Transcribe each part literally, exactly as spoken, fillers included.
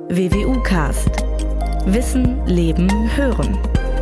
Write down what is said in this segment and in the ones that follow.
W W U-Cast. Wissen, Leben, Hören.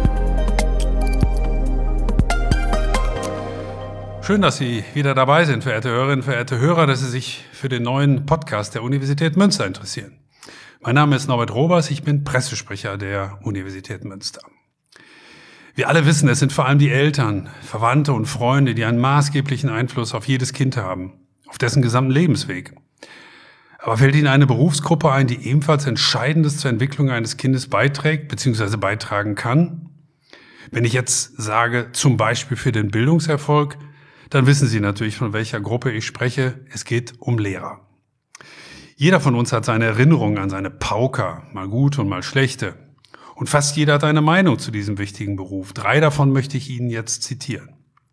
Schön, dass Sie wieder dabei sind, verehrte Hörerinnen, verehrte Hörer, dass Sie sich für den neuen Podcast der Universität Münster interessieren. Mein Name ist Norbert Robers, ich bin Pressesprecher der Universität Münster. Wir alle wissen, es sind vor allem die Eltern, Verwandte und Freunde, die einen maßgeblichen Einfluss auf jedes Kind haben, auf dessen gesamten Lebensweg. Aber fällt Ihnen eine Berufsgruppe ein, die ebenfalls Entscheidendes zur Entwicklung eines Kindes beiträgt bzw. beitragen kann? Wenn ich jetzt sage, zum Beispiel für den Bildungserfolg, dann wissen Sie natürlich, von welcher Gruppe ich spreche. Es geht um Lehrer. Jeder von uns hat seine Erinnerungen an seine Pauker, mal gute und mal schlechte. Und fast jeder hat eine Meinung zu diesem wichtigen Beruf. Drei davon möchte ich Ihnen jetzt zitieren.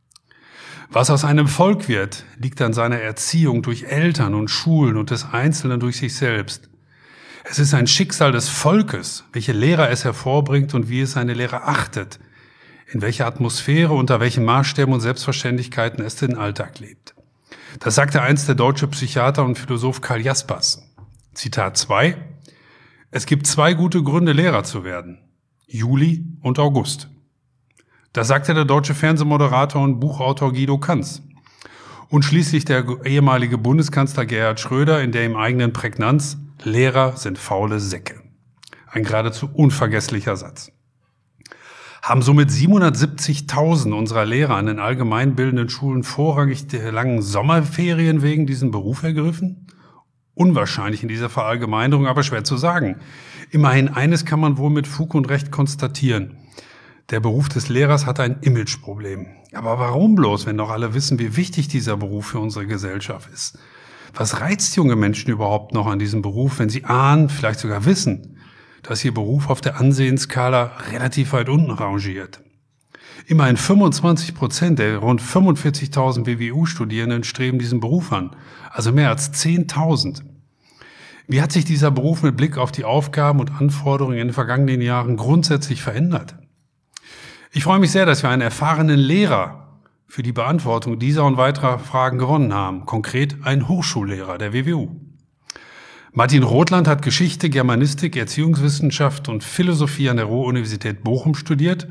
Was aus einem Volk wird, liegt an seiner Erziehung durch Eltern und Schulen und des Einzelnen durch sich selbst. Es ist ein Schicksal des Volkes, welche Lehrer es hervorbringt und wie es seine Lehrer achtet, in welcher Atmosphäre, unter welchen Maßstäben und Selbstverständlichkeiten es den Alltag lebt. Das sagte einst der deutsche Psychiater und Philosoph Karl Jaspers. Zitat zwei: Es gibt zwei gute Gründe, Lehrer zu werden: Juli und August. Das sagte der deutsche Fernsehmoderator und Buchautor Guido Kanz. Und schließlich der ehemalige Bundeskanzler Gerhard Schröder in der ihm eigenen Prägnanz: Lehrer sind faule Säcke. Ein geradezu unvergesslicher Satz. Haben somit siebenhundertsiebzigtausend unserer Lehrer an den allgemeinbildenden Schulen vorrangig der langen Sommerferien wegen diesem Beruf ergriffen? Unwahrscheinlich in dieser Verallgemeinerung, aber schwer zu sagen. Immerhin eines kann man wohl mit Fug und Recht konstatieren: Der Beruf des Lehrers hat ein Imageproblem. Aber warum bloß, wenn doch alle wissen, wie wichtig dieser Beruf für unsere Gesellschaft ist? Was reizt junge Menschen überhaupt noch an diesem Beruf, wenn sie ahnen, vielleicht sogar wissen, dass ihr Beruf auf der Ansehensskala relativ weit unten rangiert? Immerhin fünfundzwanzig Prozent der rund fünfundvierzigtausend W W U-Studierenden streben diesen Beruf an, also mehr als zehntausend. Wie hat sich dieser Beruf mit Blick auf die Aufgaben und Anforderungen in den vergangenen Jahren grundsätzlich verändert? Ich freue mich sehr, dass wir einen erfahrenen Lehrer für die Beantwortung dieser und weiterer Fragen gewonnen haben. Konkret einen Hochschullehrer der W W U. Martin Rothland hat Geschichte, Germanistik, Erziehungswissenschaft und Philosophie an der Ruhr-Universität Bochum studiert.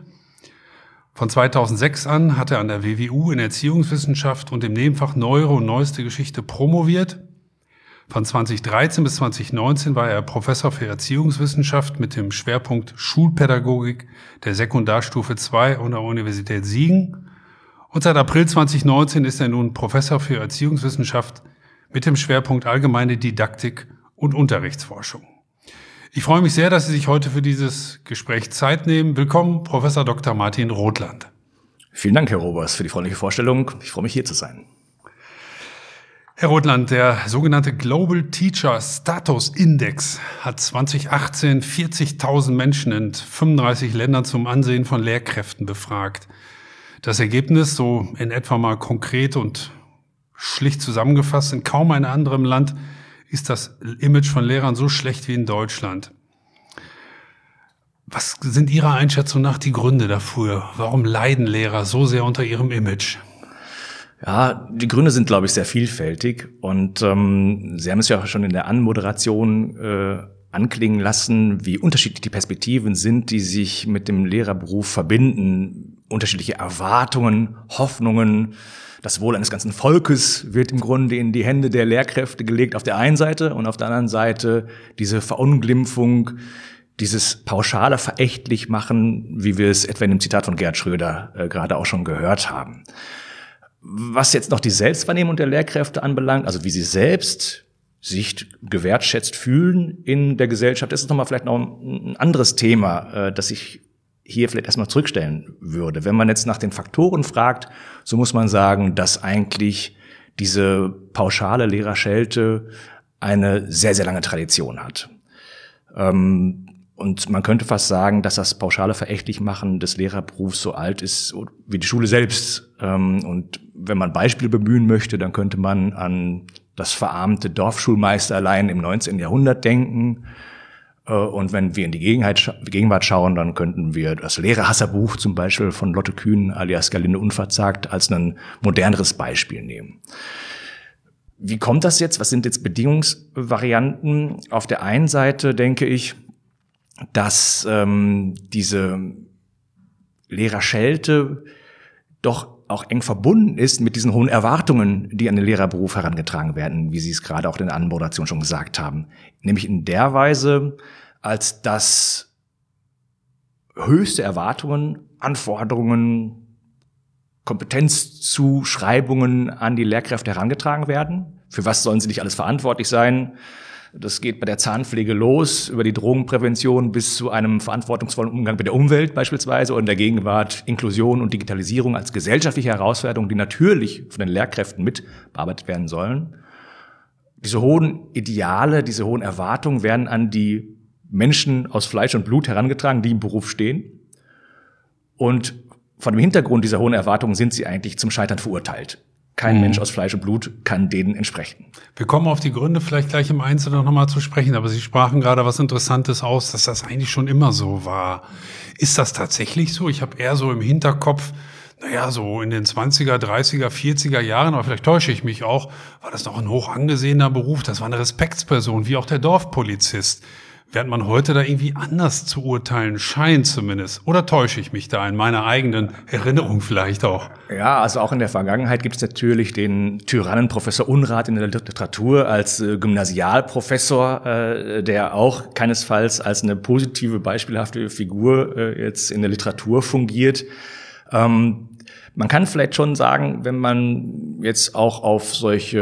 Von zweitausendsechs an hat er an der W W U in Erziehungswissenschaft und im Nebenfach Neuere und Neueste Geschichte promoviert. Von zweitausenddreizehn bis zweitausendneunzehn war er Professor für Erziehungswissenschaft mit dem Schwerpunkt Schulpädagogik der Sekundarstufe zwei an der Universität Siegen. Und seit April zweitausendneunzehn ist er nun Professor für Erziehungswissenschaft mit dem Schwerpunkt Allgemeine Didaktik und Unterrichtsforschung. Ich freue mich sehr, dass Sie sich heute für dieses Gespräch Zeit nehmen. Willkommen, Professor Doktor Martin Rothland. Vielen Dank, Herr Robers, für die freundliche Vorstellung. Ich freue mich, hier zu sein. Herr Rothland, der sogenannte Global Teacher Status Index hat zweitausendachtzehn vierzigtausend Menschen in fünfunddreißig Ländern zum Ansehen von Lehrkräften befragt. Das Ergebnis, so in etwa mal konkret und schlicht zusammengefasst: In kaum einem anderen Land ist das Image von Lehrern so schlecht wie in Deutschland. Was sind Ihrer Einschätzung nach die Gründe dafür? Warum leiden Lehrer so sehr unter ihrem Image? Ja, die Gründe sind, glaube ich, sehr vielfältig. Und ähm, Sie haben es ja schon in der Anmoderation äh, anklingen lassen, wie unterschiedlich die Perspektiven sind, die sich mit dem Lehrerberuf verbinden. Unterschiedliche Erwartungen, Hoffnungen. Das Wohl eines ganzen Volkes wird im Grunde in die Hände der Lehrkräfte gelegt auf der einen Seite, und auf der anderen Seite diese Verunglimpfung, dieses pauschale Verächtlichmachen, wie wir es etwa in dem Zitat von Gerhard Schröder äh, gerade auch schon gehört haben. Was jetzt noch die Selbstwahrnehmung der Lehrkräfte anbelangt, also wie sie selbst sich gewertschätzt fühlen in der Gesellschaft, das ist nochmal vielleicht noch ein anderes Thema, das ich hier vielleicht erstmal zurückstellen würde. Wenn man jetzt nach den Faktoren fragt, so muss man sagen, dass eigentlich diese pauschale Lehrerschelte eine sehr, sehr lange Tradition hat. Und man könnte fast sagen, dass das pauschale Verächtlichmachen des Lehrerberufs so alt ist wie die Schule selbst. Und wenn man Beispiele bemühen möchte, dann könnte man an das verarmte Dorfschulmeisterlein im neunzehnten Jahrhundert denken. Und wenn wir in die Gegenwart schauen, dann könnten wir das Lehrerhasserbuch zum Beispiel von Lotte Kühn alias Gerlinde Unverzagt als ein moderneres Beispiel nehmen. Wie kommt das jetzt? Was sind jetzt Bedingungsvarianten? Auf der einen Seite denke ich, dass ähm, diese Lehrerschelte doch auch eng verbunden ist mit diesen hohen Erwartungen, die an den Lehrerberuf herangetragen werden, wie Sie es gerade auch in der Anmoderation schon gesagt haben. Nämlich in der Weise, als dass höchste Erwartungen, Anforderungen, Kompetenzzuschreibungen an die Lehrkräfte herangetragen werden. Für was sollen sie nicht alles verantwortlich sein? Das geht bei der Zahnpflege los, über die Drogenprävention bis zu einem verantwortungsvollen Umgang mit der Umwelt beispielsweise und in der Gegenwart Inklusion und Digitalisierung als gesellschaftliche Herausforderungen, die natürlich von den Lehrkräften mit bearbeitet werden sollen. Diese hohen Ideale, diese hohen Erwartungen werden an die Menschen aus Fleisch und Blut herangetragen, die im Beruf stehen. Und von dem Hintergrund dieser hohen Erwartungen sind sie eigentlich zum Scheitern verurteilt. Kein mhm. Mensch aus Fleisch und Blut kann denen entsprechen. Wir kommen auf die Gründe vielleicht gleich im Einzelnen noch mal zu sprechen, aber Sie sprachen gerade was Interessantes aus, dass das eigentlich schon immer so war. Ist das tatsächlich so? Ich habe eher so im Hinterkopf, naja, so in den zwanziger, dreißiger, vierziger Jahren, aber vielleicht täusche ich mich auch, war das noch ein hoch angesehener Beruf, das war eine Respektsperson, wie auch der Dorfpolizist. Während man heute da irgendwie anders zu urteilen scheint zumindest. Oder täusche ich mich da in meiner eigenen Erinnerung vielleicht auch? Ja, also auch in der Vergangenheit gibt es natürlich den Tyrannen Professor Unrat in der Literatur als äh, Gymnasialprofessor, äh, der auch keinesfalls als eine positive, beispielhafte Figur äh, jetzt in der Literatur fungiert. Ähm, man kann vielleicht schon sagen, wenn man jetzt auch auf solche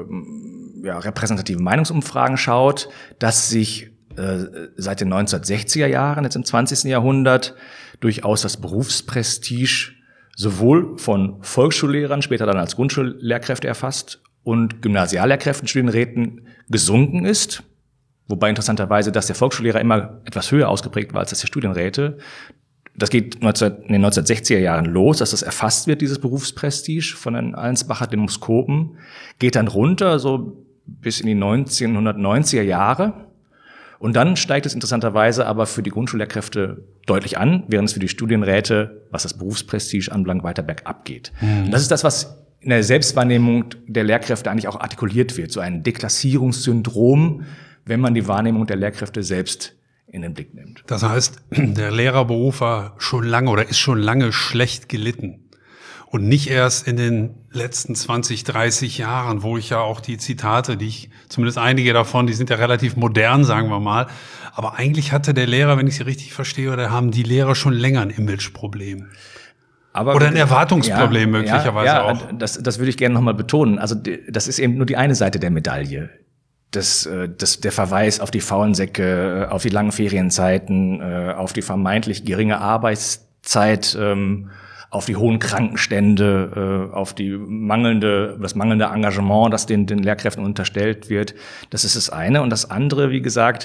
äh, ja, repräsentativen Meinungsumfragen schaut, dass sich seit den neunzehnhundertsechziger Jahren, jetzt im zwanzigsten Jahrhundert, durchaus das Berufsprestige sowohl von Volksschullehrern, später dann als Grundschullehrkräfte erfasst, und Gymnasiallehrkräften, Studienräten gesunken ist. Wobei interessanterweise, dass der Volksschullehrer immer etwas höher ausgeprägt war als das der Studienräte. Das geht in den neunzehnhundertsechziger Jahren los, dass das erfasst wird, dieses Berufsprestige von den Allensbacher Demoskopen, geht dann runter, so bis in die neunzehnhundertneunziger Jahre. Und dann steigt es interessanterweise aber für die Grundschullehrkräfte deutlich an, während es für die Studienräte, was das Berufsprestige anbelangt, weiter bergab geht. Mhm. Und das ist das, was in der Selbstwahrnehmung der Lehrkräfte eigentlich auch artikuliert wird, so ein Deklassierungssyndrom, wenn man die Wahrnehmung der Lehrkräfte selbst in den Blick nimmt. Das heißt, der Lehrerberuf war schon lange oder ist schon lange schlecht gelitten. Und nicht erst in den letzten zwanzig, dreißig Jahren, wo ich ja auch die Zitate, die ich, zumindest einige davon, die sind ja relativ modern, sagen wir mal. Aber eigentlich hatte der Lehrer, wenn ich sie richtig verstehe, oder haben die Lehrer schon länger ein Imageproblem. Aber oder ein Erwartungsproblem ja, möglicherweise ja, ja, auch. Das, das würde ich gerne nochmal betonen. Also das ist eben nur die eine Seite der Medaille. Das, das, der Verweis auf die faulen Säcke, auf die langen Ferienzeiten, auf die vermeintlich geringe Arbeitszeit, auf die hohen Krankenstände, äh, auf die mangelnde, das mangelnde Engagement, das den, den Lehrkräften unterstellt wird. Das ist das eine. Und das andere, wie gesagt,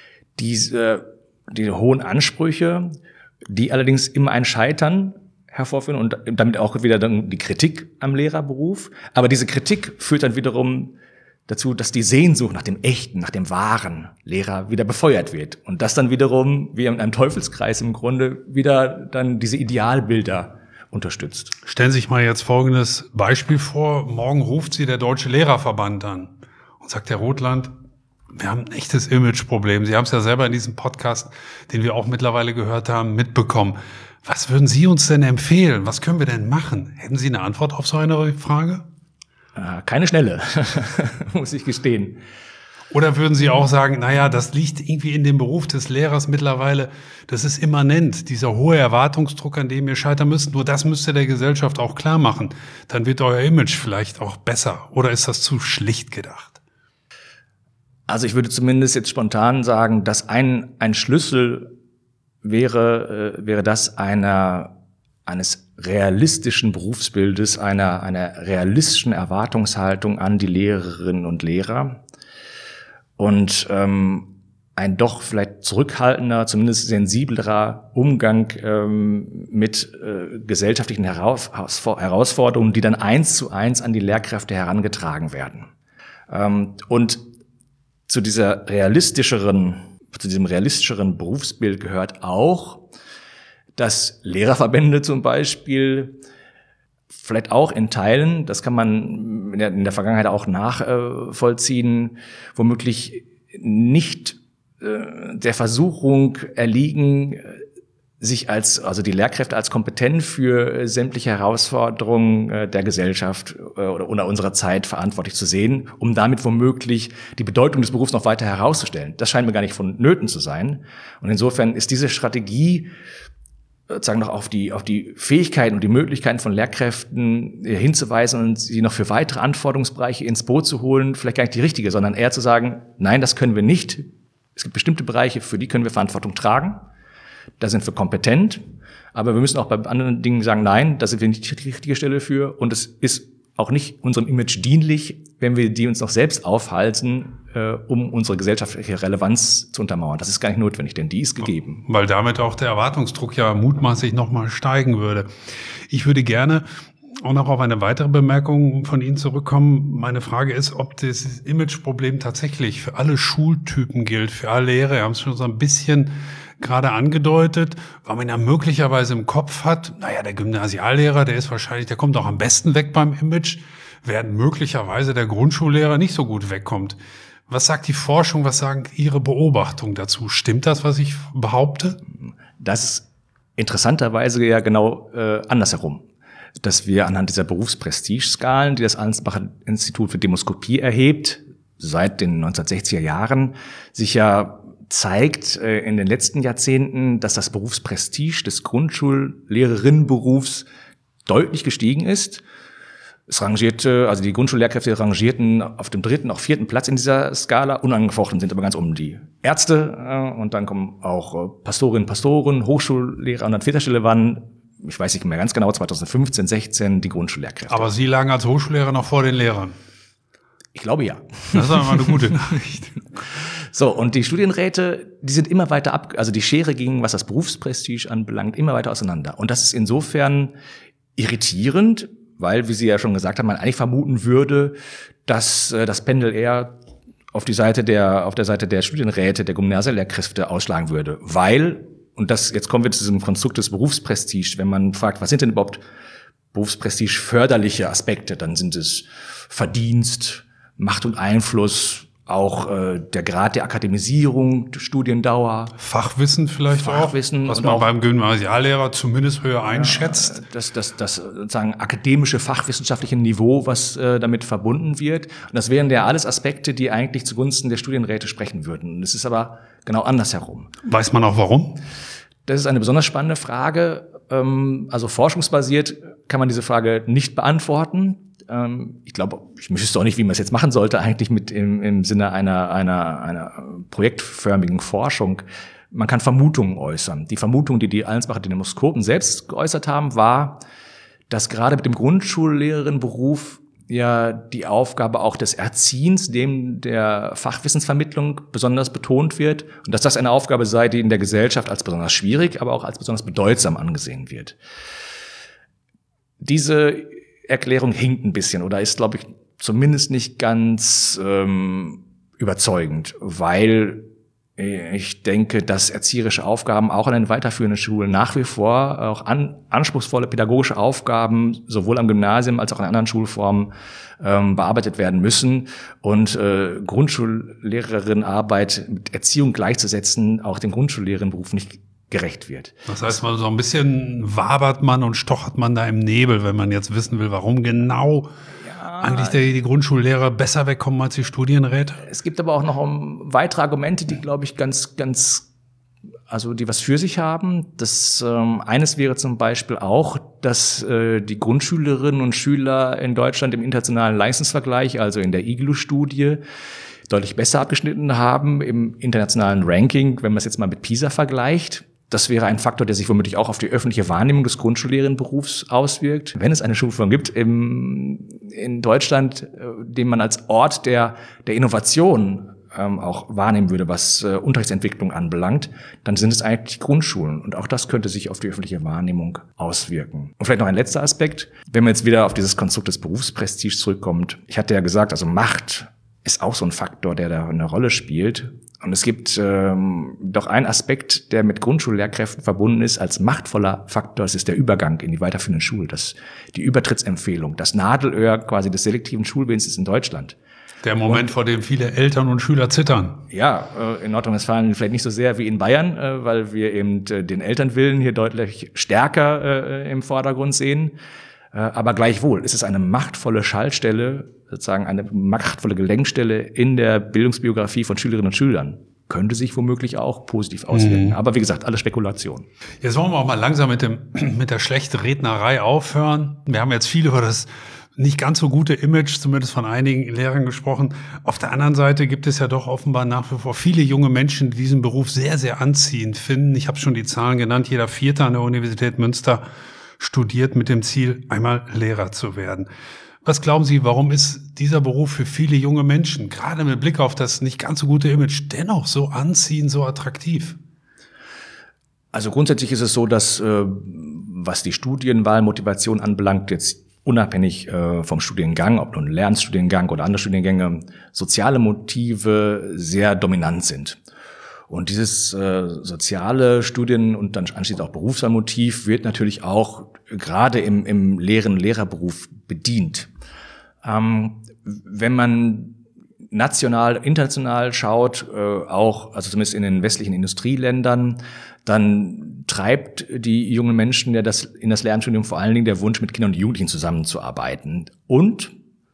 diese, die hohen Ansprüche, die allerdings immer ein Scheitern hervorführen und damit auch wieder dann die Kritik am Lehrerberuf. Aber diese Kritik führt dann wiederum dazu, dass die Sehnsucht nach dem echten, nach dem wahren Lehrer wieder befeuert wird. Und das dann wiederum, wie in einem Teufelskreis im Grunde, wieder dann diese Idealbilder unterstützt. Stellen Sie sich mal jetzt folgendes Beispiel vor. Morgen ruft Sie der Deutsche Lehrerverband an und sagt, Herr Rothland, wir haben ein echtes Imageproblem. Sie haben es ja selber in diesem Podcast, den wir auch mittlerweile gehört haben, mitbekommen. Was würden Sie uns denn empfehlen? Was können wir denn machen? Hätten Sie eine Antwort auf so eine Frage? Keine schnelle, muss ich gestehen. Oder würden Sie auch sagen, naja, das liegt irgendwie in dem Beruf des Lehrers mittlerweile, das ist immanent, dieser hohe Erwartungsdruck, an dem ihr scheitern müsst, nur das müsst ihr der Gesellschaft auch klar machen. Dann wird euer Image vielleicht auch besser. Oder ist das zu schlicht gedacht? Also ich würde zumindest jetzt spontan sagen, dass ein, ein Schlüssel wäre, äh, wäre das einer, eines realistischen Berufsbildes, einer, einer realistischen Erwartungshaltung an die Lehrerinnen und Lehrer. Und ähm, ein doch vielleicht zurückhaltender, zumindest sensiblerer Umgang ähm, mit äh, gesellschaftlichen Heraus- Herausforderungen, die dann eins zu eins an die Lehrkräfte herangetragen werden. Ähm, und zu dieser realistischeren, zu diesem realistischeren Berufsbild gehört auch, dass Lehrerverbände zum Beispiel vielleicht auch in Teilen, das kann man in der, in der Vergangenheit auch nachvollziehen, womöglich nicht äh, der Versuchung erliegen, sich als, also die Lehrkräfte als kompetent für sämtliche Herausforderungen äh, der Gesellschaft äh, oder, oder unserer Zeit verantwortlich zu sehen, um damit womöglich die Bedeutung des Berufs noch weiter herauszustellen. Das scheint mir gar nicht vonnöten zu sein. Und insofern ist diese Strategie, sozusagen noch auf die, auf die Fähigkeiten und die Möglichkeiten von Lehrkräften hinzuweisen und sie noch für weitere Anforderungsbereiche ins Boot zu holen, vielleicht gar nicht die richtige, sondern eher zu sagen, nein, das können wir nicht. Es gibt bestimmte Bereiche, für die können wir Verantwortung tragen. Da sind wir kompetent. Aber wir müssen auch bei anderen Dingen sagen, nein, da sind wir nicht die richtige Stelle für. Und es ist auch nicht unserem Image dienlich, wenn wir die uns noch selbst aufhalten, äh, um unsere gesellschaftliche Relevanz zu untermauern. Das ist gar nicht notwendig, denn die ist gegeben. Weil damit auch der Erwartungsdruck ja mutmaßlich nochmal steigen würde. Ich würde gerne auch noch auf eine weitere Bemerkung von Ihnen zurückkommen. Meine Frage ist, ob das Imageproblem tatsächlich für alle Schultypen gilt, für alle Lehrer. Wir haben es schon so ein bisschen gerade angedeutet, weil man ja möglicherweise im Kopf hat, naja, der Gymnasiallehrer, der ist wahrscheinlich, der kommt auch am besten weg beim Image, während möglicherweise der Grundschullehrer nicht so gut wegkommt. Was sagt die Forschung, was sagen Ihre Beobachtungen dazu? Stimmt das, was ich behaupte? Das ist interessanterweise ja genau äh, andersherum. Dass wir anhand dieser Berufsprestigeskalen, die das Ansbacher Institut für Demoskopie erhebt, seit den neunzehnhundertsechziger Jahren, sich ja zeigt äh, in den letzten Jahrzehnten, dass das Berufsprestige des Grundschullehrerinnenberufs deutlich gestiegen ist. Es rangierte, also die Grundschullehrkräfte rangierten auf dem dritten, auch vierten Platz in dieser Skala. Unangefochten sind aber ganz oben die Ärzte äh, und dann kommen auch äh, Pastorinnen, Pastoren, Hochschullehrer und an vierter Stelle waren, ich weiß nicht mehr ganz genau, zweitausendfünfzehn, sechzehn die Grundschullehrkräfte. Aber Sie lagen als Hochschullehrer noch vor den Lehrern? Ich glaube ja. Das ist aber mal eine gute Nachricht. So, und die Studienräte, die sind immer weiter ab, also die Schere ging, was das Berufsprestige anbelangt, immer weiter auseinander. Und das ist insofern irritierend, weil, wie Sie ja schon gesagt haben, man eigentlich vermuten würde, dass äh, das Pendel eher auf die Seite der, auf der Seite der Studienräte, der Gymnasiallehrkräfte ausschlagen würde. Weil, und das, jetzt kommen wir zu diesem Konstrukt des Berufsprestige, wenn man fragt, was sind denn überhaupt Berufsprestige förderliche Aspekte, dann sind es Verdienst, Macht und Einfluss, auch äh, der Grad der Akademisierung, die Studiendauer. Fachwissen vielleicht Fachwissen auch, was man auch beim Gymnasiallehrer zumindest höher einschätzt. Das, das, das sozusagen akademische, fachwissenschaftliche Niveau, was äh, damit verbunden wird. Und das wären ja alles Aspekte, die eigentlich zugunsten der Studienräte sprechen würden. Es ist aber genau andersherum. Weiß man auch warum? Das ist eine besonders spannende Frage. Ähm, also forschungsbasiert kann man diese Frage nicht beantworten. Ich glaube, ich wüsste auch nicht, wie man es jetzt machen sollte, eigentlich mit im, im Sinne einer, einer, einer projektförmigen Forschung. Man kann Vermutungen äußern. Die Vermutung, die die Allensbacher Demoskopen selbst geäußert haben, war, dass gerade mit dem Grundschullehrerinnenberuf ja die Aufgabe auch des Erziehens, dem der Fachwissensvermittlung besonders betont wird und dass das eine Aufgabe sei, die in der Gesellschaft als besonders schwierig, aber auch als besonders bedeutsam angesehen wird. Diese Erklärung hinkt ein bisschen oder ist, glaube ich, zumindest nicht ganz ähm, überzeugend, weil ich denke, dass erzieherische Aufgaben auch an den weiterführenden Schulen nach wie vor auch an, anspruchsvolle pädagogische Aufgaben sowohl am Gymnasium als auch in anderen Schulformen ähm, bearbeitet werden müssen und äh, Grundschullehrerinnenarbeit mit Erziehung gleichzusetzen auch dem Grundschullehrerinnenberuf nicht gerecht wird. Das heißt, man so ein bisschen wabert man und stochert man da im Nebel, wenn man jetzt wissen will, warum genau ja, eigentlich die, die Grundschullehrer besser wegkommen als die Studienräte. Es gibt aber auch noch weitere Argumente, die, glaube ich, ganz, ganz, also die was für sich haben. Das ähm, eines wäre zum Beispiel auch, dass äh, die Grundschülerinnen und Schüler in Deutschland im internationalen Leistungsvergleich, also in der I G L U-Studie, deutlich besser abgeschnitten haben im internationalen Ranking, wenn man es jetzt mal mit PISA vergleicht. Das wäre ein Faktor, der sich womöglich auch auf die öffentliche Wahrnehmung des Grundschullehrerinnenberufs auswirkt. Wenn es eine Schulform gibt im, in Deutschland, den man als Ort der, der Innovation ähm, auch wahrnehmen würde, was äh, Unterrichtsentwicklung anbelangt, dann sind es eigentlich Grundschulen. Und auch das könnte sich auf die öffentliche Wahrnehmung auswirken. Und vielleicht noch ein letzter Aspekt. Wenn man jetzt wieder auf dieses Konstrukt des Berufsprestiges zurückkommt. Ich hatte ja gesagt, also Macht, ist auch so ein Faktor, der da eine Rolle spielt. Und es gibt ähm, doch einen Aspekt, der mit Grundschullehrkräften verbunden ist, als machtvoller Faktor. Das ist der Übergang in die weiterführenden Schulen, das, die Übertrittsempfehlung, das Nadelöhr quasi des selektiven Schulwesens in Deutschland. Der Moment, und, vor dem viele Eltern und Schüler zittern. Ja, äh, in Nordrhein-Westfalen vielleicht nicht so sehr wie in Bayern, äh, weil wir eben äh, den Elternwillen hier deutlich stärker äh, im Vordergrund sehen. Äh, aber gleichwohl ist es eine machtvolle Schaltstelle, sozusagen eine machtvolle Gelenkstelle in der Bildungsbiografie von Schülerinnen und Schülern. Könnte sich womöglich auch positiv auswirken. Mhm. Aber wie gesagt, alles Spekulation. Jetzt wollen wir auch mal langsam mit dem mit der schlechten Rednerei aufhören. Wir haben jetzt viel über das nicht ganz so gute Image, zumindest von einigen Lehrern gesprochen. Auf der anderen Seite gibt es ja doch offenbar nach wie vor viele junge Menschen, die diesen Beruf sehr, sehr anziehend finden. Ich habe schon die Zahlen genannt. Jeder Vierte an der Universität Münster studiert mit dem Ziel, einmal Lehrer zu werden. Was glauben Sie, warum ist dieser Beruf für viele junge Menschen, gerade mit Blick auf das nicht ganz so gute Image, dennoch so anziehend, so attraktiv? Also grundsätzlich ist es so, dass, äh, was die Studienwahlmotivation anbelangt, jetzt unabhängig äh, vom Studiengang, ob nun Lernstudiengang oder andere Studiengänge, soziale Motive sehr dominant sind. Und dieses äh, soziale Studien- und dann anschließend auch Berufswahlmotiv wird natürlich auch gerade im, im Lehren- und Lehrerberuf bedient. Ähm, wenn man national, international schaut, äh, auch, also zumindest in den westlichen Industrieländern, dann treibt die jungen Menschen ja das in das Lehramtsstudium vor allen Dingen der Wunsch, mit Kindern und Jugendlichen zusammenzuarbeiten und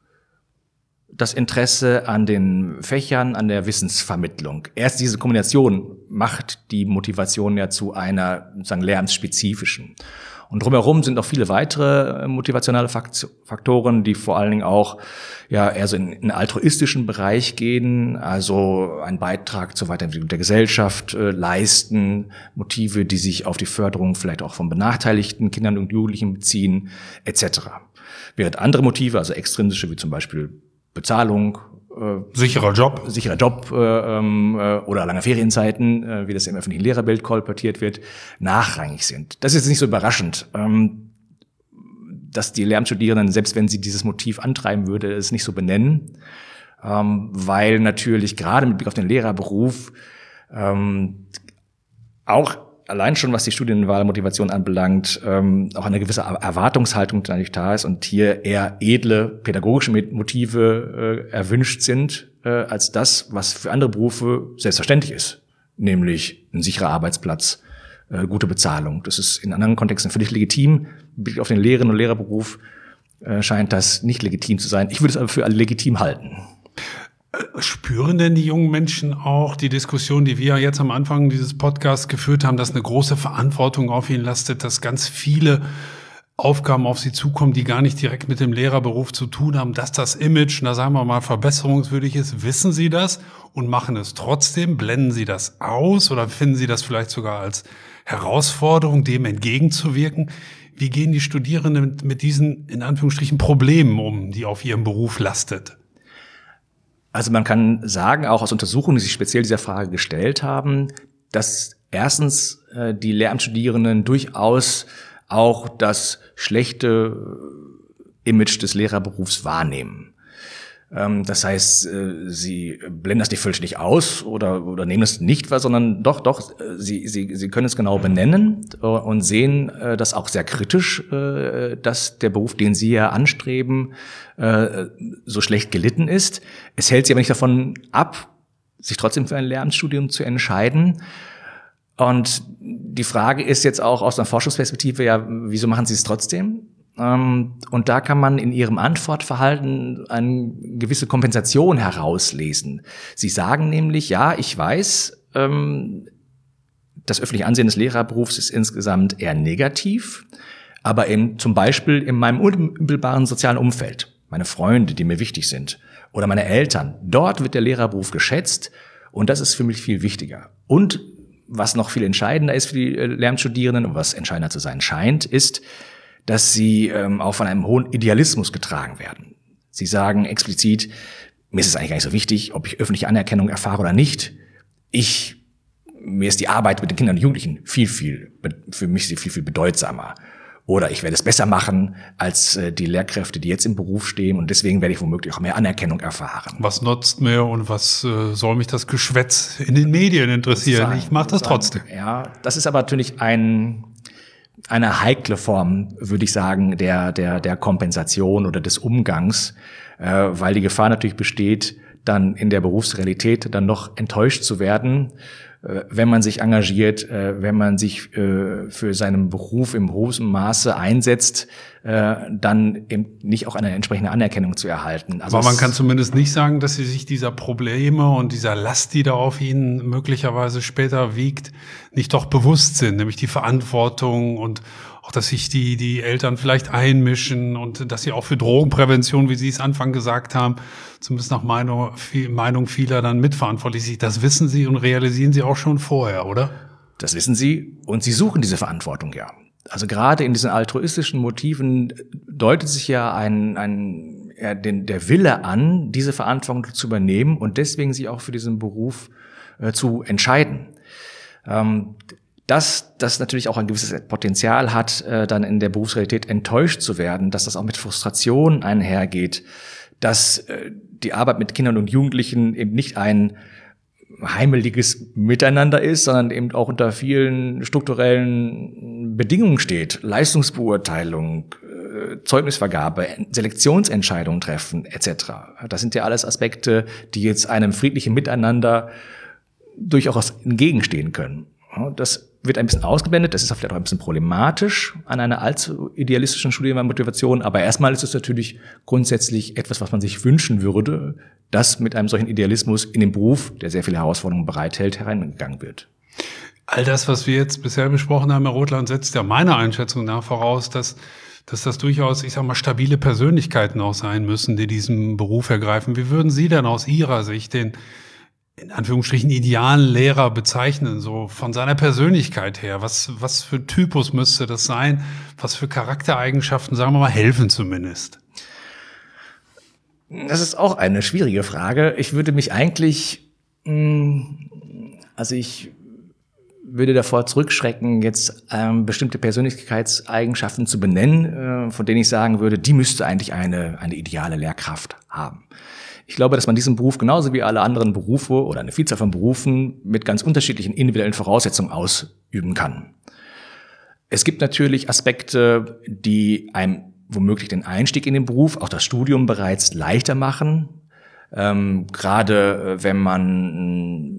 das Interesse an den Fächern, an der Wissensvermittlung. Erst diese Kombination macht die Motivation ja zu einer sozusagen lernspezifischen. Und drumherum sind auch viele weitere motivationale Faktoren, die vor allen Dingen auch ja eher so in einen altruistischen Bereich gehen, also einen Beitrag zur Weiterentwicklung der Gesellschaft äh, leisten, Motive, die sich auf die Förderung vielleicht auch von benachteiligten Kindern und Jugendlichen beziehen, et cetera. Während andere Motive, also extrinsische, wie zum Beispiel Bezahlung, äh, sicherer Job, sicherer Job äh, äh, oder lange Ferienzeiten, äh, wie das im öffentlichen Lehrerbild kolportiert wird, nachrangig sind. Das ist jetzt nicht so überraschend, ähm, dass die Lehramtsstudierenden, selbst wenn sie dieses Motiv antreiben würde, es nicht so benennen, ähm, weil natürlich gerade mit Blick auf den Lehrerberuf ähm, auch allein schon, was die Studienwahlmotivation anbelangt, ähm, auch eine gewisse Erwartungshaltung natürlich da ist und hier eher edle pädagogische Motive äh, erwünscht sind, äh, als das, was für andere Berufe selbstverständlich ist, nämlich ein sicherer Arbeitsplatz, äh, gute Bezahlung. Das ist in anderen Kontexten völlig legitim. Mit Blick auf den Lehrerinnen- und Lehrerberuf äh, scheint das nicht legitim zu sein. Ich würde es aber für legitim halten. Spüren denn die jungen Menschen auch die Diskussion, die wir jetzt am Anfang dieses Podcasts geführt haben, dass eine große Verantwortung auf ihnen lastet, dass ganz viele Aufgaben auf sie zukommen, die gar nicht direkt mit dem Lehrerberuf zu tun haben, dass das Image, na sagen wir mal, verbesserungswürdig ist? Wissen Sie das und machen es trotzdem? Blenden Sie das aus oder finden Sie das vielleicht sogar als Herausforderung, dem entgegenzuwirken? Wie gehen die Studierenden mit, mit diesen, in Anführungsstrichen, Problemen um, die auf ihrem Beruf lastet? Also man kann sagen, auch aus Untersuchungen, die sich speziell dieser Frage gestellt haben, dass erstens äh, die Lehramtsstudierenden durchaus auch das schlechte Image des Lehrerberufs wahrnehmen. Ähm, das heißt, äh, sie blenden das nicht völlig aus oder, oder nehmen es nicht wahr, sondern doch, doch, äh, sie, sie, sie können es genau benennen äh, und sehen äh, das auch sehr kritisch, äh, dass der Beruf, den sie ja anstreben, äh, so schlecht gelitten ist. Es hält sie aber nicht davon ab, sich trotzdem für ein Lehramtsstudium zu entscheiden. Und die Frage ist jetzt auch aus einer Forschungsperspektive, ja, wieso machen sie es trotzdem? Und da kann man in ihrem Antwortverhalten eine gewisse Kompensation herauslesen. Sie sagen nämlich, ja, ich weiß, das öffentliche Ansehen des Lehrerberufs ist insgesamt eher negativ, aber eben zum Beispiel in meinem unmittelbaren sozialen Umfeld, meine Freunde, die mir wichtig sind, oder meine Eltern, dort wird der Lehrerberuf geschätzt und das ist für mich viel wichtiger. Und was noch viel entscheidender ist für die Lehramtsstudierenden und was entscheidender zu sein scheint, ist, dass sie ähm, auch von einem hohen Idealismus getragen werden. Sie sagen explizit, mir ist es eigentlich gar nicht so wichtig, ob ich öffentliche Anerkennung erfahre oder nicht. Ich, mir ist die Arbeit mit den Kindern und Jugendlichen viel, viel, für mich viel, viel bedeutsamer. Oder ich werde es besser machen als äh, die Lehrkräfte, die jetzt im Beruf stehen und deswegen werde ich womöglich auch mehr Anerkennung erfahren. Was nutzt mir und was äh, soll mich das Geschwätz in den Medien interessieren? Sein, ich mache das sein. trotzdem. Ja, das ist aber natürlich ein, eine heikle Form, würde ich sagen, der, der, der Kompensation oder des Umgangs, äh, weil die Gefahr natürlich besteht, dann in der Berufsrealität dann noch enttäuscht zu werden, wenn man sich engagiert, wenn man sich für seinen Beruf im hohen Maße einsetzt, dann eben nicht auch eine entsprechende Anerkennung zu erhalten. Also aber man kann zumindest nicht sagen, dass sie sich dieser Probleme und dieser Last, die da auf ihnen möglicherweise später wiegt, nicht doch bewusst sind, nämlich die Verantwortung und auch, dass sich die, die Eltern vielleicht einmischen und dass sie auch für Drogenprävention, wie Sie es Anfang gesagt haben, zumindest nach Meinung, Meinung vieler dann mitverantwortlich sind. Das wissen Sie und realisieren Sie auch schon vorher, oder? Das wissen Sie und Sie suchen diese Verantwortung ja. Also gerade in diesen altruistischen Motiven deutet sich ja ein, ein, ja, den, der Wille an, diese Verantwortung zu übernehmen und deswegen sich auch für diesen Beruf äh, zu entscheiden. Ähm, Dass das natürlich auch ein gewisses Potenzial hat, äh, dann in der Berufsrealität enttäuscht zu werden, dass das auch mit Frustration einhergeht, dass äh, die Arbeit mit Kindern und Jugendlichen eben nicht ein heimeliges Miteinander ist, sondern eben auch unter vielen strukturellen Bedingungen steht. Leistungsbeurteilung, äh, Zeugnisvergabe, Selektionsentscheidungen treffen et cetera. Das sind ja alles Aspekte, die jetzt einem friedlichen Miteinander durchaus entgegenstehen können. Das wird ein bisschen ausgeblendet, das ist vielleicht auch ein bisschen problematisch an einer allzu idealistischen Studienmotivation, aber erstmal ist es natürlich grundsätzlich etwas, was man sich wünschen würde, dass mit einem solchen Idealismus in den Beruf, der sehr viele Herausforderungen bereithält, hereingegangen wird. All das, was wir jetzt bisher besprochen haben, Herr Rothland, setzt ja meiner Einschätzung nach voraus, dass, dass das durchaus, ich sag mal, stabile Persönlichkeiten auch sein müssen, die diesen Beruf ergreifen. Wie würden Sie denn aus Ihrer Sicht den in Anführungsstrichen idealen Lehrer bezeichnen, so von seiner Persönlichkeit her? Was, was für Typus müsste das sein? Was für Charaktereigenschaften, sagen wir mal, helfen zumindest? Das ist auch eine schwierige Frage. Ich würde mich eigentlich, also ich würde davor zurückschrecken, jetzt ähm, bestimmte Persönlichkeitseigenschaften zu benennen, äh, von denen ich sagen würde, die müsste eigentlich eine, eine ideale Lehrkraft haben. Ich glaube, dass man diesen Beruf genauso wie alle anderen Berufe oder eine Vielzahl von Berufen mit ganz unterschiedlichen individuellen Voraussetzungen ausüben kann. Es gibt natürlich Aspekte, die einem womöglich den Einstieg in den Beruf, auch das Studium bereits leichter machen. Ähm, gerade wenn man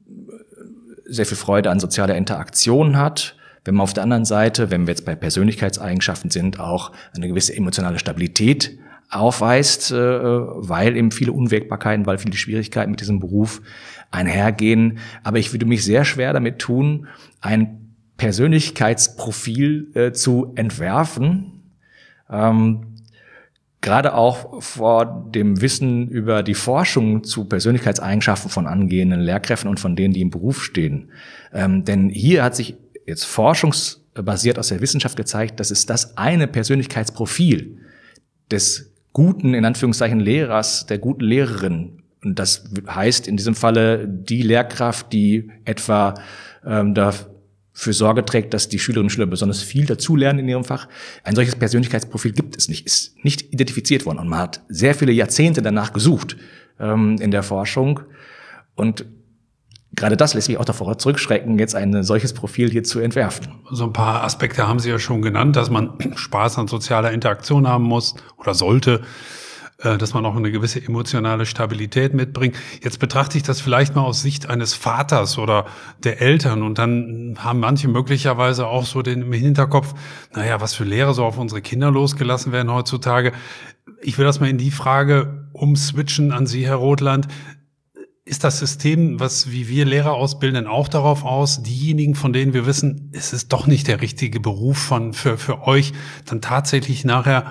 sehr viel Freude an sozialer Interaktion hat. Wenn man auf der anderen Seite, wenn wir jetzt bei Persönlichkeitseigenschaften sind, auch eine gewisse emotionale Stabilität aufweist, weil eben viele Unwägbarkeiten, weil viele Schwierigkeiten mit diesem Beruf einhergehen. Aber ich würde mich sehr schwer damit tun, ein Persönlichkeitsprofil äh, zu entwerfen, ähm, gerade auch vor dem Wissen über die Forschung zu Persönlichkeitseigenschaften von angehenden Lehrkräften und von denen, die im Beruf stehen. Ähm, denn hier hat sich jetzt forschungsbasiert aus der Wissenschaft gezeigt, dass es das eine Persönlichkeitsprofil des guten, in Anführungszeichen, Lehrers, der guten Lehrerin. Und das heißt in diesem Falle die Lehrkraft, die etwa ähm, dafür Sorge trägt, dass die Schülerinnen und Schüler besonders viel dazulernen in ihrem Fach. Ein solches Persönlichkeitsprofil gibt es nicht, ist nicht identifiziert worden. Und man hat sehr viele Jahrzehnte danach gesucht ähm, in der Forschung. Und gerade das lässt mich auch davor zurückschrecken, jetzt ein solches Profil hier zu entwerfen. So ein paar Aspekte haben Sie ja schon genannt, dass man Spaß an sozialer Interaktion haben muss oder sollte, dass man auch eine gewisse emotionale Stabilität mitbringt. Jetzt betrachte ich das vielleicht mal aus Sicht eines Vaters oder der Eltern und dann haben manche möglicherweise auch so den im Hinterkopf, naja, was für Lehrer so auf unsere Kinder losgelassen werden heutzutage. Ich will das mal in die Frage umswitchen an Sie, Herr Rothland. Ist das System, was wie wir Lehrer ausbilden, auch darauf aus, diejenigen, von denen wir wissen, es ist doch nicht der richtige Beruf von für für euch, dann tatsächlich nachher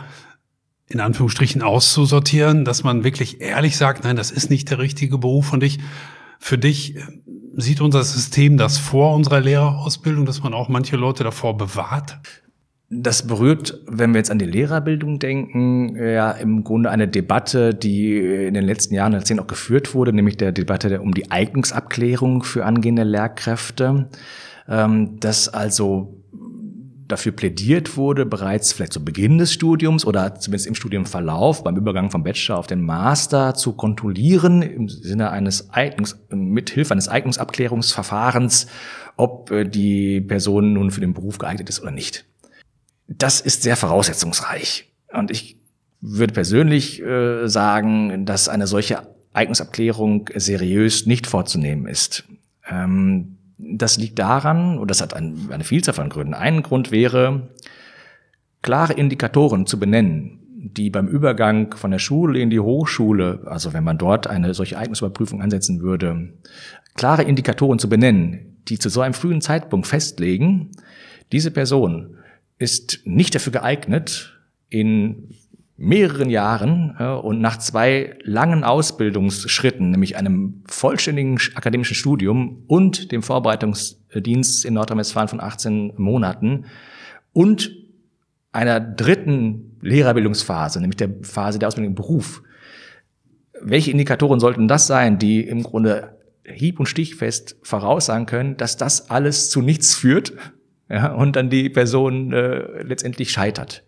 in Anführungsstrichen auszusortieren, dass man wirklich ehrlich sagt, nein, das ist nicht der richtige Beruf von dich. Für dich sieht unser System das vor unserer Lehrerausbildung, dass man auch manche Leute davor bewahrt? Das berührt, wenn wir jetzt an die Lehrerbildung denken, ja im Grunde eine Debatte, die in den letzten Jahren Jahrzehnten auch geführt wurde, nämlich der Debatte um die Eignungsabklärung für angehende Lehrkräfte, dass also dafür plädiert wurde, bereits vielleicht zu Beginn des Studiums oder zumindest im Studienverlauf beim Übergang vom Bachelor auf den Master zu kontrollieren im Sinne eines Eignungs, mit Hilfe eines Eignungsabklärungsverfahrens, ob die Person nun für den Beruf geeignet ist oder nicht. Das ist sehr voraussetzungsreich. Und ich würde persönlich äh, sagen, dass eine solche Eignungsabklärung seriös nicht vorzunehmen ist. Ähm, Das liegt daran, und das hat eine Vielzahl von Gründen. Ein Grund wäre, klare Indikatoren zu benennen, die beim Übergang von der Schule in die Hochschule, also wenn man dort eine solche Eignungsüberprüfung ansetzen würde, klare Indikatoren zu benennen, die zu so einem frühen Zeitpunkt festlegen, diese Person ist nicht dafür geeignet, in mehreren Jahren äh, und nach zwei langen Ausbildungsschritten, nämlich einem vollständigen akademischen Studium und dem Vorbereitungsdienst in Nordrhein-Westfalen von achtzehn Monaten und einer dritten Lehrerbildungsphase, nämlich der Phase der Ausbildung im Beruf. Welche Indikatoren sollten das sein, die im Grunde hieb- und stichfest voraussagen können, dass das alles zu nichts führt, ja, und dann die Person äh, letztendlich scheitert?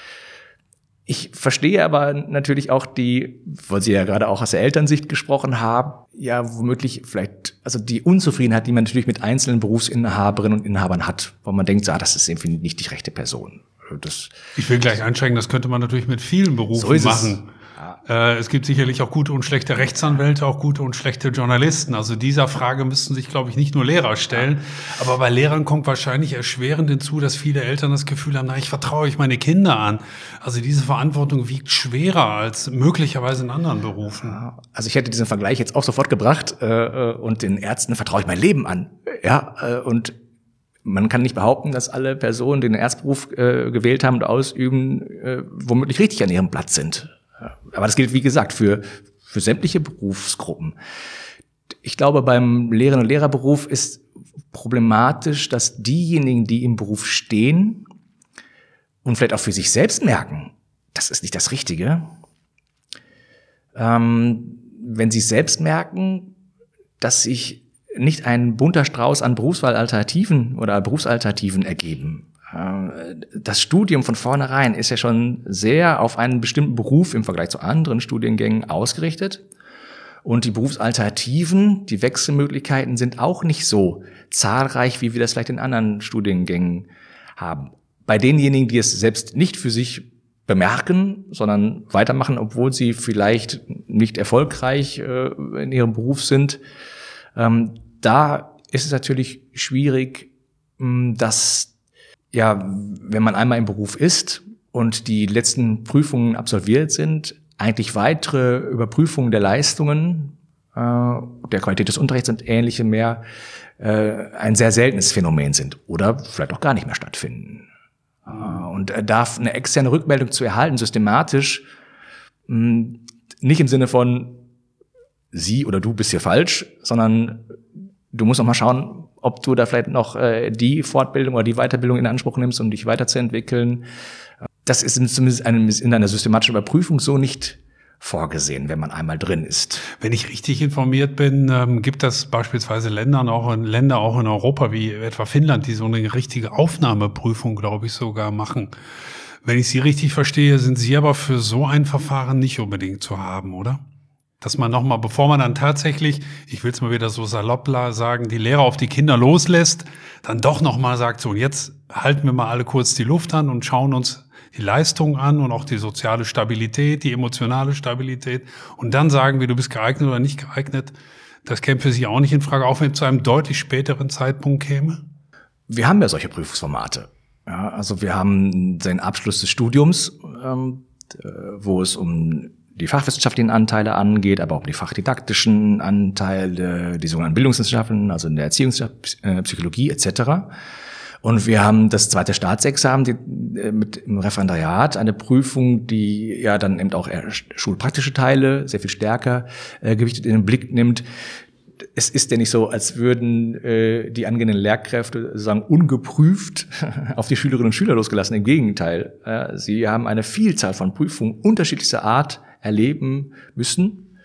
Ich verstehe aber natürlich auch die, weil Sie ja gerade auch aus der Elternsicht gesprochen haben, ja womöglich vielleicht, also die Unzufriedenheit, die man natürlich mit einzelnen Berufsinhaberinnen und Inhabern hat, wo man denkt, ah, das ist irgendwie nicht die rechte Person. Das ich will gleich einschränken, das könnte man natürlich mit vielen Berufen so ist machen. Es. Äh, es gibt sicherlich auch gute und schlechte Rechtsanwälte, auch gute und schlechte Journalisten. Also dieser Frage müssten sich, glaube ich, nicht nur Lehrer stellen. Aber bei Lehrern kommt wahrscheinlich erschwerend hinzu, dass viele Eltern das Gefühl haben, na, ich vertraue ich meine Kinder an. Also diese Verantwortung wiegt schwerer als möglicherweise in anderen Berufen. Also ich hätte diesen Vergleich jetzt auch sofort gebracht äh, und den Ärzten vertraue ich mein Leben an. Ja, äh, und man kann nicht behaupten, dass alle Personen, die den Arztberuf äh, gewählt haben und ausüben, äh, womöglich richtig an ihrem Platz sind. Aber das gilt, wie gesagt, für, für sämtliche Berufsgruppen. Ich glaube, beim Lehrerinnen- und Lehrerberuf ist problematisch, dass diejenigen, die im Beruf stehen und vielleicht auch für sich selbst merken, das ist nicht das Richtige, ähm, wenn sie selbst merken, dass sich nicht ein bunter Strauß an Berufswahlalternativen oder Berufsalternativen ergeben. Das Studium von vornherein ist ja schon sehr auf einen bestimmten Beruf im Vergleich zu anderen Studiengängen ausgerichtet. Und die Berufsalternativen, die Wechselmöglichkeiten sind auch nicht so zahlreich, wie wir das vielleicht in anderen Studiengängen haben. Bei denjenigen, die es selbst nicht für sich bemerken, sondern weitermachen, obwohl sie vielleicht nicht erfolgreich äh, in ihrem Beruf sind, ähm, da ist es natürlich schwierig, mh, dass ja, wenn man einmal im Beruf ist und die letzten Prüfungen absolviert sind, eigentlich weitere Überprüfungen der Leistungen, äh, der Qualität des Unterrichts und Ähnlichem mehr äh, ein sehr seltenes Phänomen sind oder vielleicht auch gar nicht mehr stattfinden. Äh, und äh, darf eine externe Rückmeldung zu erhalten, systematisch, mh, nicht im Sinne von Sie oder du bist hier falsch, sondern du musst noch mal schauen, ob du da vielleicht noch äh, die Fortbildung oder die Weiterbildung in Anspruch nimmst, um dich weiterzuentwickeln. Das ist zumindest in einer systematischen Überprüfung so nicht vorgesehen, wenn man einmal drin ist. Wenn ich richtig informiert bin, ähm, gibt es beispielsweise Länder auch in, Länder auch in Europa, wie etwa Finnland, die so eine richtige Aufnahmeprüfung, glaube ich, sogar machen. Wenn ich Sie richtig verstehe, sind Sie aber für so ein Verfahren nicht unbedingt zu haben, oder? Dass man nochmal, bevor man dann tatsächlich, ich will es mal wieder so salopp sagen, die Lehrer auf die Kinder loslässt, dann doch nochmal sagt, so, und jetzt halten wir mal alle kurz die Luft an und schauen uns die Leistung an und auch die soziale Stabilität, die emotionale Stabilität. Und dann sagen wir, du bist geeignet oder nicht geeignet. Das käme für Sie auch nicht in Frage, auch wenn es zu einem deutlich späteren Zeitpunkt käme? Wir haben ja solche Prüfungsformate. Ja, also wir haben den Abschluss des Studiums, ähm, wo es um die fachwissenschaftlichen Anteile angeht, aber auch die fachdidaktischen Anteile, die sogenannten Bildungswissenschaften, also in der Erziehungswissenschaft, Psychologie et cetera. Und wir haben das zweite Staatsexamen die, mit im Referendariat, eine Prüfung, die ja dann eben auch eher schulpraktische Teile sehr viel stärker äh, gewichtet in den Blick nimmt. Es ist ja nicht so, als würden äh, die angehenden Lehrkräfte sozusagen ungeprüft auf die Schülerinnen und Schüler losgelassen. Im Gegenteil, äh, sie haben eine Vielzahl von Prüfungen unterschiedlichster Art erleben müssen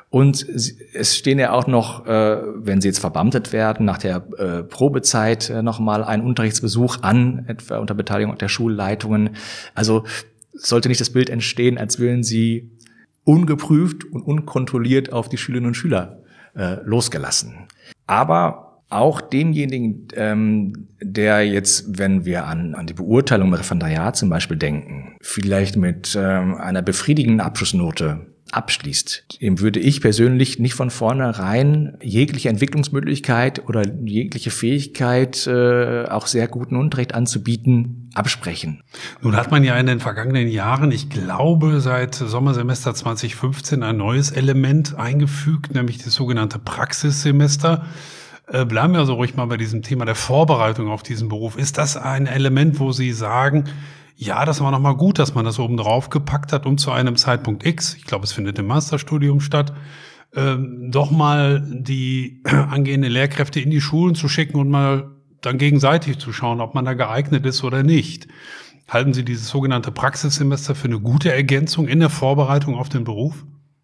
Und es stehen ja auch noch, äh, wenn sie jetzt verbeamtet werden, nach der äh, Probezeit äh, nochmal ein Unterrichtsbesuch an, etwa unter Beteiligung der Schulleitungen. Also sollte nicht das Bild entstehen, als wären sie ungeprüft und unkontrolliert auf die Schülerinnen und Schüler äh, losgelassen. Aber auch demjenigen, ähm, der jetzt, wenn wir an, an die Beurteilung im Referendariat zum Beispiel denken, vielleicht mit ähm, einer befriedigenden Abschlussnote abschließt, dem würde ich persönlich nicht von vornherein jegliche Entwicklungsmöglichkeit oder jegliche Fähigkeit, äh, auch sehr guten Unterricht anzubieten, absprechen. Nun hat man ja in den vergangenen Jahren, ich glaube seit Sommersemester zwanzig fünfzehn, ein neues Element eingefügt, nämlich das sogenannte Praxissemester. Äh, bleiben wir also ruhig mal bei diesem Thema der Vorbereitung auf diesen Beruf. Ist das ein Element, wo Sie sagen, ja, das war nochmal gut, dass man das oben drauf gepackt hat, um zu einem Zeitpunkt X, ich glaube, es findet im Masterstudium statt, ähm, doch mal die angehenden Lehrkräfte in die Schulen zu schicken und mal dann gegenseitig zu schauen, ob man da geeignet ist oder nicht. Halten Sie dieses sogenannte Praxissemester für eine gute Ergänzung in der Vorbereitung auf den Beruf?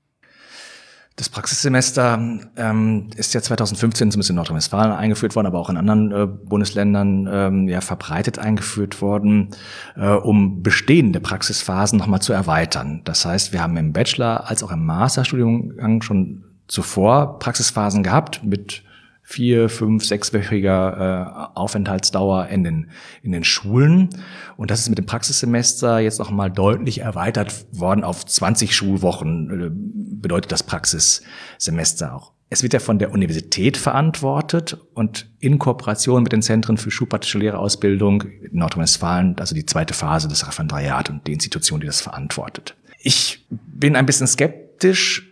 Das Praxissemester ähm, ist ja zwanzig fünfzehn zumindest in Nordrhein-Westfalen eingeführt worden, aber auch in anderen äh, Bundesländern ähm, ja verbreitet eingeführt worden, äh, um bestehende Praxisphasen nochmal zu erweitern. Das heißt, wir haben im Bachelor- als auch im Masterstudiengang schon zuvor Praxisphasen gehabt mit vier, fünf, sechswöchiger äh, Aufenthaltsdauer in den in den Schulen. Und das ist mit dem Praxissemester jetzt noch mal deutlich erweitert worden auf zwanzig Schulwochen, äh, bedeutet das Praxissemester auch. Es wird ja von der Universität verantwortet und in Kooperation mit den Zentren für schulpraktische Lehrerausbildung in Nordrhein-Westfalen, also die zweite Phase des Referendariats und die Institution, die das verantwortet. Ich bin ein bisschen skeptisch,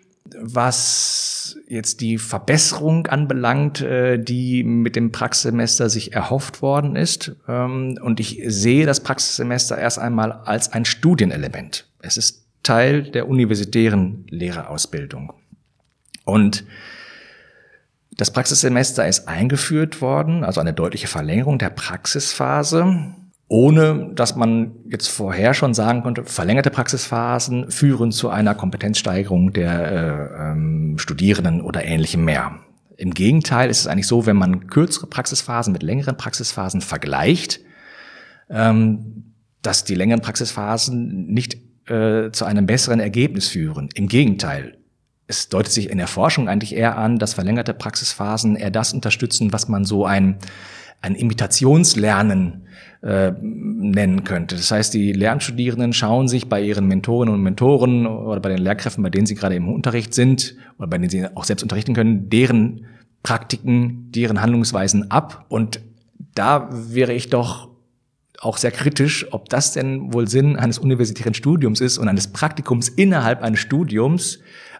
was jetzt die Verbesserung anbelangt, die mit dem Praxissemester sich erhofft worden ist. Und ich sehe das Praxissemester erst einmal als ein Studienelement. Es ist Teil der universitären Lehrerausbildung. Und das Praxissemester ist eingeführt worden, also eine deutliche Verlängerung der Praxisphase, ohne dass man jetzt vorher schon sagen konnte, verlängerte Praxisphasen führen zu einer Kompetenzsteigerung der äh, ähm, Studierenden oder ähnlichem mehr. Im Gegenteil ist es eigentlich so, wenn man kürzere Praxisphasen mit längeren Praxisphasen vergleicht, ähm, dass die längeren Praxisphasen nicht äh, zu einem besseren Ergebnis führen. Im Gegenteil. Es deutet sich in der Forschung eigentlich eher an, dass verlängerte Praxisphasen eher das unterstützen, was man so ein ein Imitationslernen äh, nennen könnte. Das heißt, die Lernstudierenden schauen sich bei ihren Mentorinnen und Mentoren oder bei den Lehrkräften, bei denen sie gerade im Unterricht sind oder bei denen sie auch selbst unterrichten können, deren Praktiken, deren Handlungsweisen ab. Und da wäre ich doch auch sehr kritisch, ob das denn wohl Sinn eines universitären Studiums ist und eines Praktikums innerhalb eines Studiums,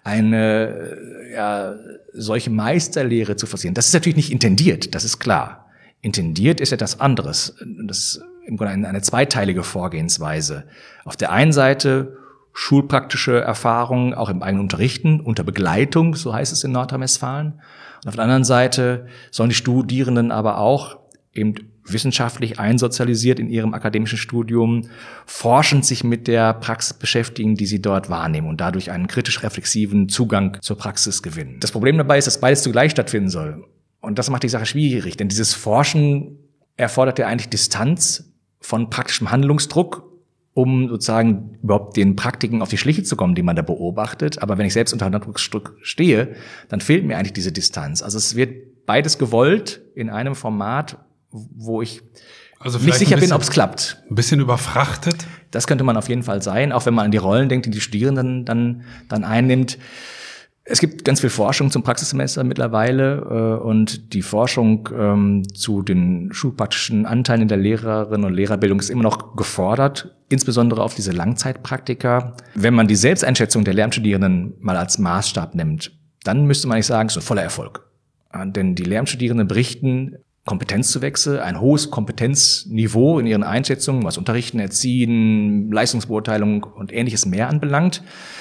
eine ja, solche Meisterlehre zu forcieren. Das ist natürlich nicht intendiert, das ist klar. Intendiert ist etwas anderes. Das ist im Grunde eine, eine zweiteilige Vorgehensweise. Auf der einen Seite schulpraktische Erfahrungen, auch im eigenen Unterrichten, unter Begleitung, so heißt es in Nordrhein-Westfalen. Und auf der anderen Seite sollen die Studierenden aber auch eben wissenschaftlich einsozialisiert in ihrem akademischen Studium forschend sich mit der Praxis beschäftigen, die sie dort wahrnehmen und dadurch einen kritisch-reflexiven Zugang zur Praxis gewinnen. Das Problem dabei ist, dass beides zugleich stattfinden soll. Und das macht die Sache schwierig, denn dieses Forschen erfordert ja eigentlich Distanz von praktischem Handlungsdruck, um sozusagen überhaupt den Praktiken auf die Schliche zu kommen, die man da beobachtet. Aber wenn ich selbst unter Handlungsdruck stehe, dann fehlt mir eigentlich diese Distanz. Also es wird beides gewollt in einem Format, wo ich also nicht sicher bisschen, bin, ob es klappt. Ein bisschen überfrachtet? Das könnte man auf jeden Fall sein, auch wenn man an die Rollen denkt, die die Studierenden dann, dann einnimmt. Es gibt ganz viel Forschung zum Praxissemester mittlerweile äh, und die Forschung ähm, zu den schulpraktischen Anteilen der Lehrerinnen und Lehrerbildung ist immer noch gefordert, insbesondere auf diese Langzeitpraktika. Wenn man die Selbsteinschätzung der Lehramtsstudierenden mal als Maßstab nimmt, dann müsste man nicht sagen, es ist ein voller Erfolg. Ja, denn die Lehramtsstudierenden berichten Kompetenzzuwächse, ein hohes Kompetenzniveau in ihren Einschätzungen, was Unterrichten, Erziehen, Leistungsbeurteilung und Ähnliches mehr anbelangt.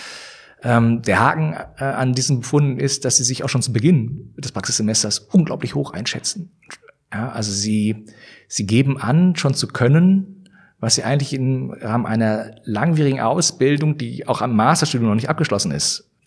Ähm, der Haken äh, an diesen Befunden ist, dass sie sich auch schon zu Beginn des Praxissemesters unglaublich hoch einschätzen. Ja, also sie, sie geben an, schon zu können, was sie eigentlich im Rahmen einer langwierigen Ausbildung, die auch am Masterstudium noch nicht abgeschlossen ist,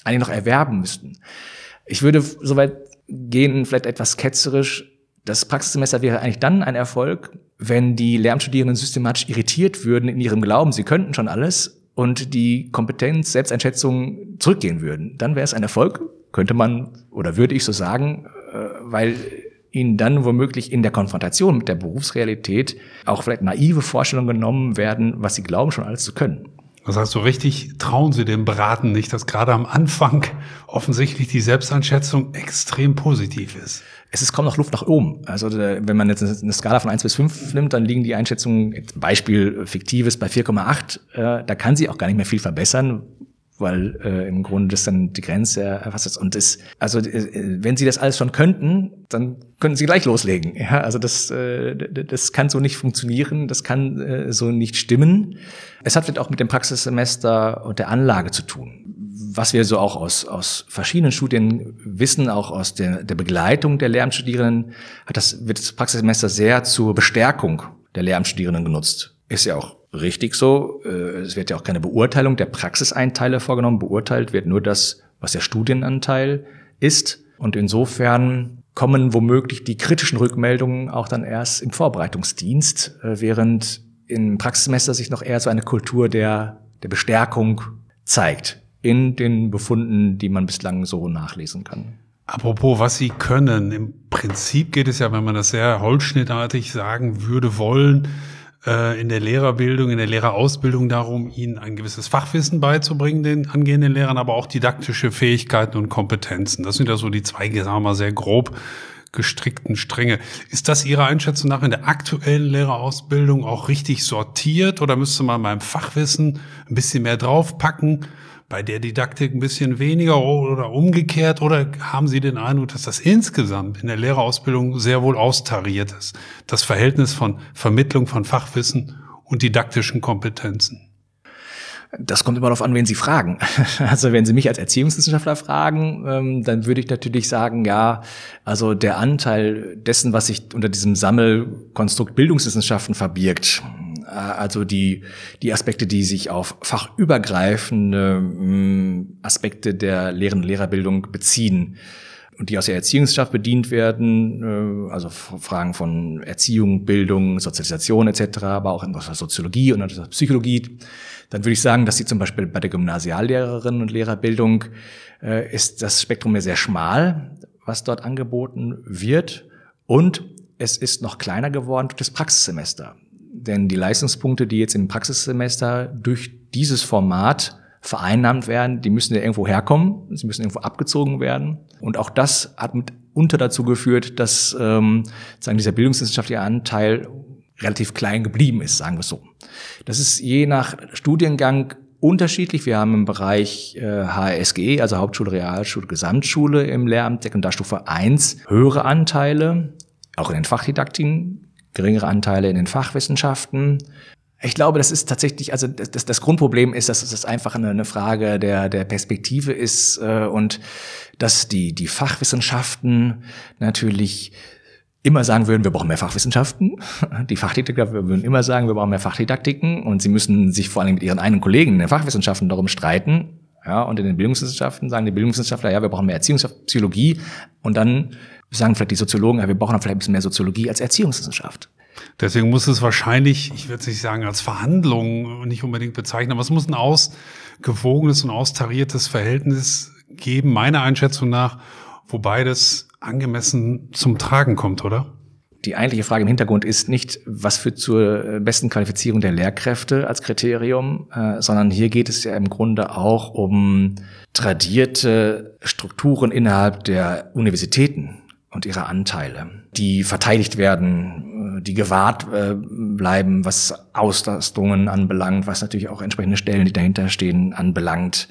eigentlich noch erwerben müssten. Ich würde soweit gehen, vielleicht etwas ketzerisch, das Praxissemester wäre eigentlich dann ein Erfolg, wenn die Lehramtsstudierenden systematisch irritiert würden in ihrem Glauben, sie könnten schon alles und die Kompetenz, Selbsteinschätzung zurückgehen würden. Dann wäre es ein Erfolg, könnte man oder würde ich so sagen, weil ihnen dann womöglich in der Konfrontation mit der Berufsrealität auch vielleicht naive Vorstellungen genommen werden, was sie glauben, schon alles zu können. Das heißt, so richtig trauen Sie dem Beraten nicht, dass gerade am Anfang offensichtlich die Selbsteinschätzung extrem positiv ist. Es ist kaum noch Luft nach oben. Also wenn man jetzt eine Skala von eins bis fünf nimmt, dann liegen die Einschätzungen, Beispiel fiktives, bei vier Komma acht. Äh, da kann sie auch gar nicht mehr viel verbessern, weil äh, im Grunde das dann die Grenze erfasst ist. Und das, also äh, wenn Sie das alles schon könnten, dann können Sie gleich loslegen. Ja, also das, äh, das kann so nicht funktionieren, das kann äh, so nicht stimmen. Es hat vielleicht auch mit dem Praxissemester und der Anlage zu tun. Was wir so auch aus, aus verschiedenen Studien wissen, auch aus der, der Begleitung der Lehramtsstudierenden, hat das, wird das Praxissemester sehr zur Bestärkung der Lehramtsstudierenden genutzt. Ist ja auch richtig so. Es wird ja auch keine Beurteilung der Praxiseinteilen vorgenommen. Beurteilt wird nur das, was der Studienanteil ist. Und insofern kommen womöglich die kritischen Rückmeldungen auch dann erst im Vorbereitungsdienst, während im Praxissemester sich noch eher so eine Kultur der, der Bestärkung zeigt in den Befunden, die man bislang so nachlesen kann. Apropos, was Sie können. Im Prinzip geht es ja, wenn man das sehr holzschnittartig sagen würde, wollen, äh, in der Lehrerbildung, in der Lehrerausbildung darum, ihnen ein gewisses Fachwissen beizubringen, den angehenden Lehrern, aber auch didaktische Fähigkeiten und Kompetenzen. Das sind ja so die zwei, sagen wir mal, sehr grob gestrickten Stränge. Ist das Ihrer Einschätzung nach in der aktuellen Lehrerausbildung auch richtig sortiert oder müsste man beim Fachwissen ein bisschen mehr draufpacken, bei der Didaktik ein bisschen weniger oder umgekehrt? Oder haben Sie den Eindruck, dass das insgesamt in der Lehrerausbildung sehr wohl austariert ist? Das Verhältnis von Vermittlung von Fachwissen und didaktischen Kompetenzen? Das kommt immer darauf an, wen Sie fragen. Also wenn Sie mich als Erziehungswissenschaftler fragen, ähm, dann würde ich natürlich sagen, ja, also der Anteil dessen, was sich unter diesem Sammelkonstrukt Bildungswissenschaften verbirgt, also die die Aspekte, die sich auf fachübergreifende mh, Aspekte der Lehr- und Lehrerbildung beziehen und die aus der Erziehungswissenschaft bedient werden, äh, also Fragen von Erziehung, Bildung, Sozialisation et cetera, aber auch in der Soziologie und in der Psychologie, dann würde ich sagen, dass sie zum Beispiel bei der Gymnasiallehrerinnen und Lehrerbildung äh, ist das Spektrum ja sehr schmal, was dort angeboten wird, und es ist noch kleiner geworden durch das Praxissemester. Denn die Leistungspunkte, die jetzt im Praxissemester durch dieses Format vereinnahmt werden, die müssen ja irgendwo herkommen, sie müssen irgendwo abgezogen werden. Und auch das hat mitunter dazu geführt, dass ähm, sagen dieser bildungswissenschaftliche Anteil relativ klein geblieben ist, sagen wir so. Das ist je nach Studiengang unterschiedlich. Wir haben im Bereich äh, H S G, also Hauptschule, Realschule, Gesamtschule im Lehramt Sekundarstufe eins höhere Anteile, auch in den Fachdidaktiken, geringere Anteile in den Fachwissenschaften. Ich glaube, das ist tatsächlich, also das, das Grundproblem ist, dass es einfach eine, eine Frage der, der Perspektive ist äh, und dass die, die Fachwissenschaften natürlich immer sagen würden, wir brauchen mehr Fachwissenschaften. Die Fachdidaktiker würden immer sagen, wir brauchen mehr Fachdidaktiken, und sie müssen sich vor allem mit ihren eigenen Kollegen in den Fachwissenschaften darum streiten. Ja, und in den Bildungswissenschaften sagen die Bildungswissenschaftler, ja, wir brauchen mehr Erziehungspsychologie, und dann sagen vielleicht die Soziologen, ja, wir brauchen vielleicht ein bisschen mehr Soziologie als Erziehungswissenschaft. Deswegen muss es wahrscheinlich, ich würde es nicht sagen als Verhandlung nicht unbedingt bezeichnen, aber es muss ein ausgewogenes und austariertes Verhältnis geben, meiner Einschätzung nach, wobei das angemessen zum Tragen kommt, oder? Die eigentliche Frage im Hintergrund ist nicht, was führt zur besten Qualifizierung der Lehrkräfte als Kriterium, äh, sondern hier geht es ja im Grunde auch um tradierte Strukturen innerhalb der Universitäten und ihre Anteile, die verteidigt werden, die gewahrt bleiben, was Auslastungen anbelangt, was natürlich auch entsprechende Stellen, die dahinter stehen, anbelangt.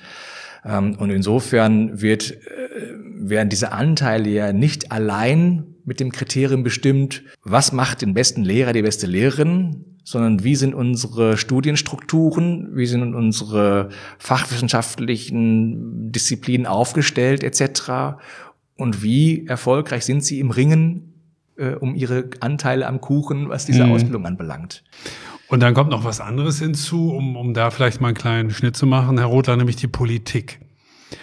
Und insofern wird, werden diese Anteile ja nicht allein mit dem Kriterium bestimmt, was macht den besten Lehrer, die beste Lehrerin, sondern wie sind unsere Studienstrukturen, wie sind unsere fachwissenschaftlichen Disziplinen aufgestellt et cetera. Und wie erfolgreich sind sie im Ringen äh, um ihre Anteile am Kuchen, was diese mhm. Ausbildung anbelangt. Und dann kommt noch was anderes hinzu, um, um da vielleicht mal einen kleinen Schnitt zu machen, Herr Rothler, nämlich die Politik.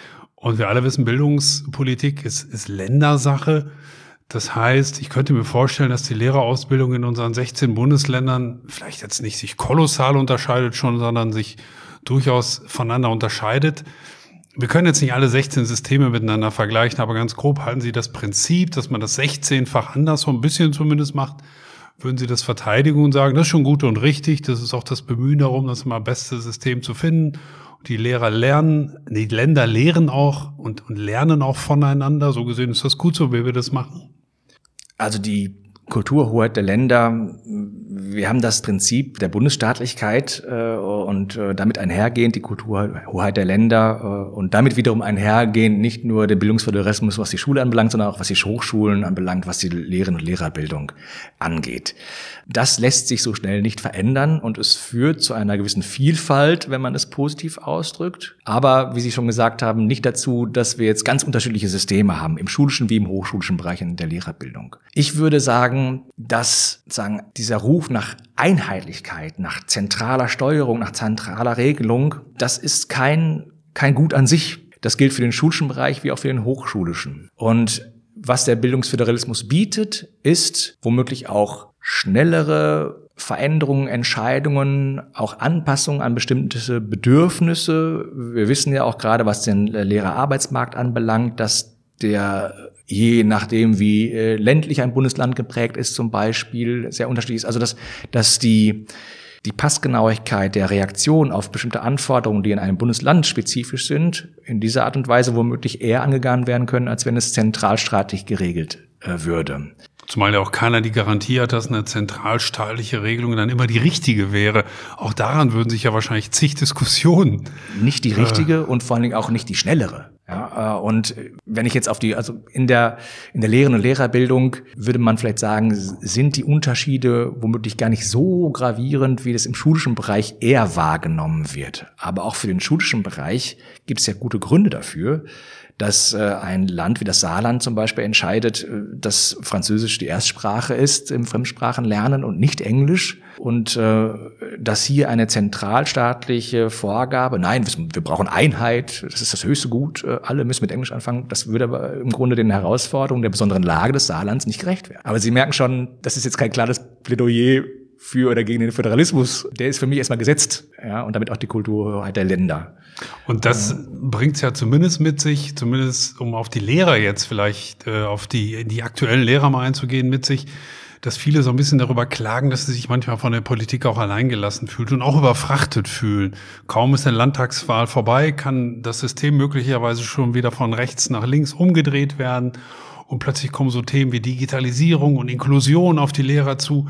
Und wir alle wissen, Bildungspolitik ist, ist Ländersache. Das heißt, ich könnte mir vorstellen, dass die Lehrerausbildung in unseren sechzehn Bundesländern vielleicht jetzt nicht sich kolossal unterscheidet schon, sondern sich durchaus voneinander unterscheidet. Wir können jetzt nicht alle sechzehn Systeme miteinander vergleichen, aber ganz grob halten Sie das Prinzip, dass man das sechzehnfach anders, so ein bisschen zumindest macht, würden Sie das verteidigen und sagen, das ist schon gut und richtig, das ist auch das Bemühen darum, das immer beste System zu finden. Und die Lehrer lernen, die Länder lehren auch und, und lernen auch voneinander. So gesehen ist das gut so, wie wir das machen. Also die Kulturhoheit der Länder, wir haben das Prinzip der Bundesstaatlichkeit äh, und äh, damit einhergehend die Kulturhoheit der Länder äh, und damit wiederum einhergehend nicht nur der Bildungsföderalismus, was die Schule anbelangt, sondern auch was die Hochschulen anbelangt, was die Lehren- und Lehrerbildung angeht. Das lässt sich so schnell nicht verändern und es führt zu einer gewissen Vielfalt, wenn man es positiv ausdrückt. Aber, wie Sie schon gesagt haben, nicht dazu, dass wir jetzt ganz unterschiedliche Systeme haben, im schulischen wie im hochschulischen Bereich in der Lehrerbildung. Ich würde sagen, dass sagen, dieser Ruf nach Einheitlichkeit, nach zentraler Steuerung, nach zentraler Regelung, das ist kein, kein Gut an sich. Das gilt für den schulischen Bereich wie auch für den hochschulischen. Und was der Bildungsföderalismus bietet, ist womöglich auch schnellere Veränderungen, Entscheidungen, auch Anpassungen an bestimmte Bedürfnisse. Wir wissen ja auch gerade, was den Lehrerarbeitsmarkt anbelangt, dass der je nachdem, wie äh, ländlich ein Bundesland geprägt ist, zum Beispiel, sehr unterschiedlich ist. Also, dass, dass die, die Passgenauigkeit der Reaktion auf bestimmte Anforderungen, die in einem Bundesland spezifisch sind, in dieser Art und Weise womöglich eher angegangen werden können, als wenn es zentralstaatlich geregelt äh, würde. Zumal ja auch keiner die Garantie hat, dass eine zentralstaatliche Regelung dann immer die richtige wäre. Auch daran würden sich ja wahrscheinlich zig Diskussionen. Nicht die richtige äh, und vor allen Dingen auch nicht die schnellere. Ja, und wenn ich jetzt auf die, also in der, in der Lehren- und Lehrerbildung würde man vielleicht sagen, sind die Unterschiede womöglich gar nicht so gravierend, wie das im schulischen Bereich eher wahrgenommen wird. Aber auch für den schulischen Bereich gibt es ja gute Gründe dafür, dass äh, ein Land wie das Saarland zum Beispiel entscheidet, äh, dass Französisch die Erstsprache ist im Fremdsprachenlernen und nicht Englisch und äh, dass hier eine zentralstaatliche Vorgabe, nein, wir, wir brauchen Einheit, das ist das höchste Gut, äh, alle müssen mit Englisch anfangen, das würde aber im Grunde den Herausforderungen der besonderen Lage des Saarlands nicht gerecht werden. Aber Sie merken schon, das ist jetzt kein klares Plädoyer für oder gegen den Föderalismus, der ist für mich erstmal gesetzt, ja, und damit auch die Kulturhoheit der Länder. Und das äh, bringt es ja zumindest mit sich, zumindest um auf die Lehrer jetzt vielleicht, äh, auf die, die aktuellen Lehrer mal einzugehen, mit sich, dass viele so ein bisschen darüber klagen, dass sie sich manchmal von der Politik auch alleingelassen fühlt und auch überfrachtet fühlen. Kaum ist eine Landtagswahl vorbei, kann das System möglicherweise schon wieder von rechts nach links umgedreht werden und plötzlich kommen so Themen wie Digitalisierung und Inklusion auf die Lehrer zu.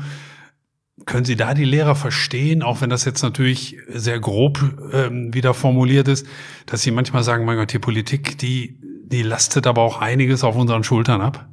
Können Sie da die Lehrer verstehen, auch wenn das jetzt natürlich sehr grob ähm, wieder formuliert ist, dass sie manchmal sagen, mein Gott, die Politik, die, die lastet aber auch einiges auf unseren Schultern ab?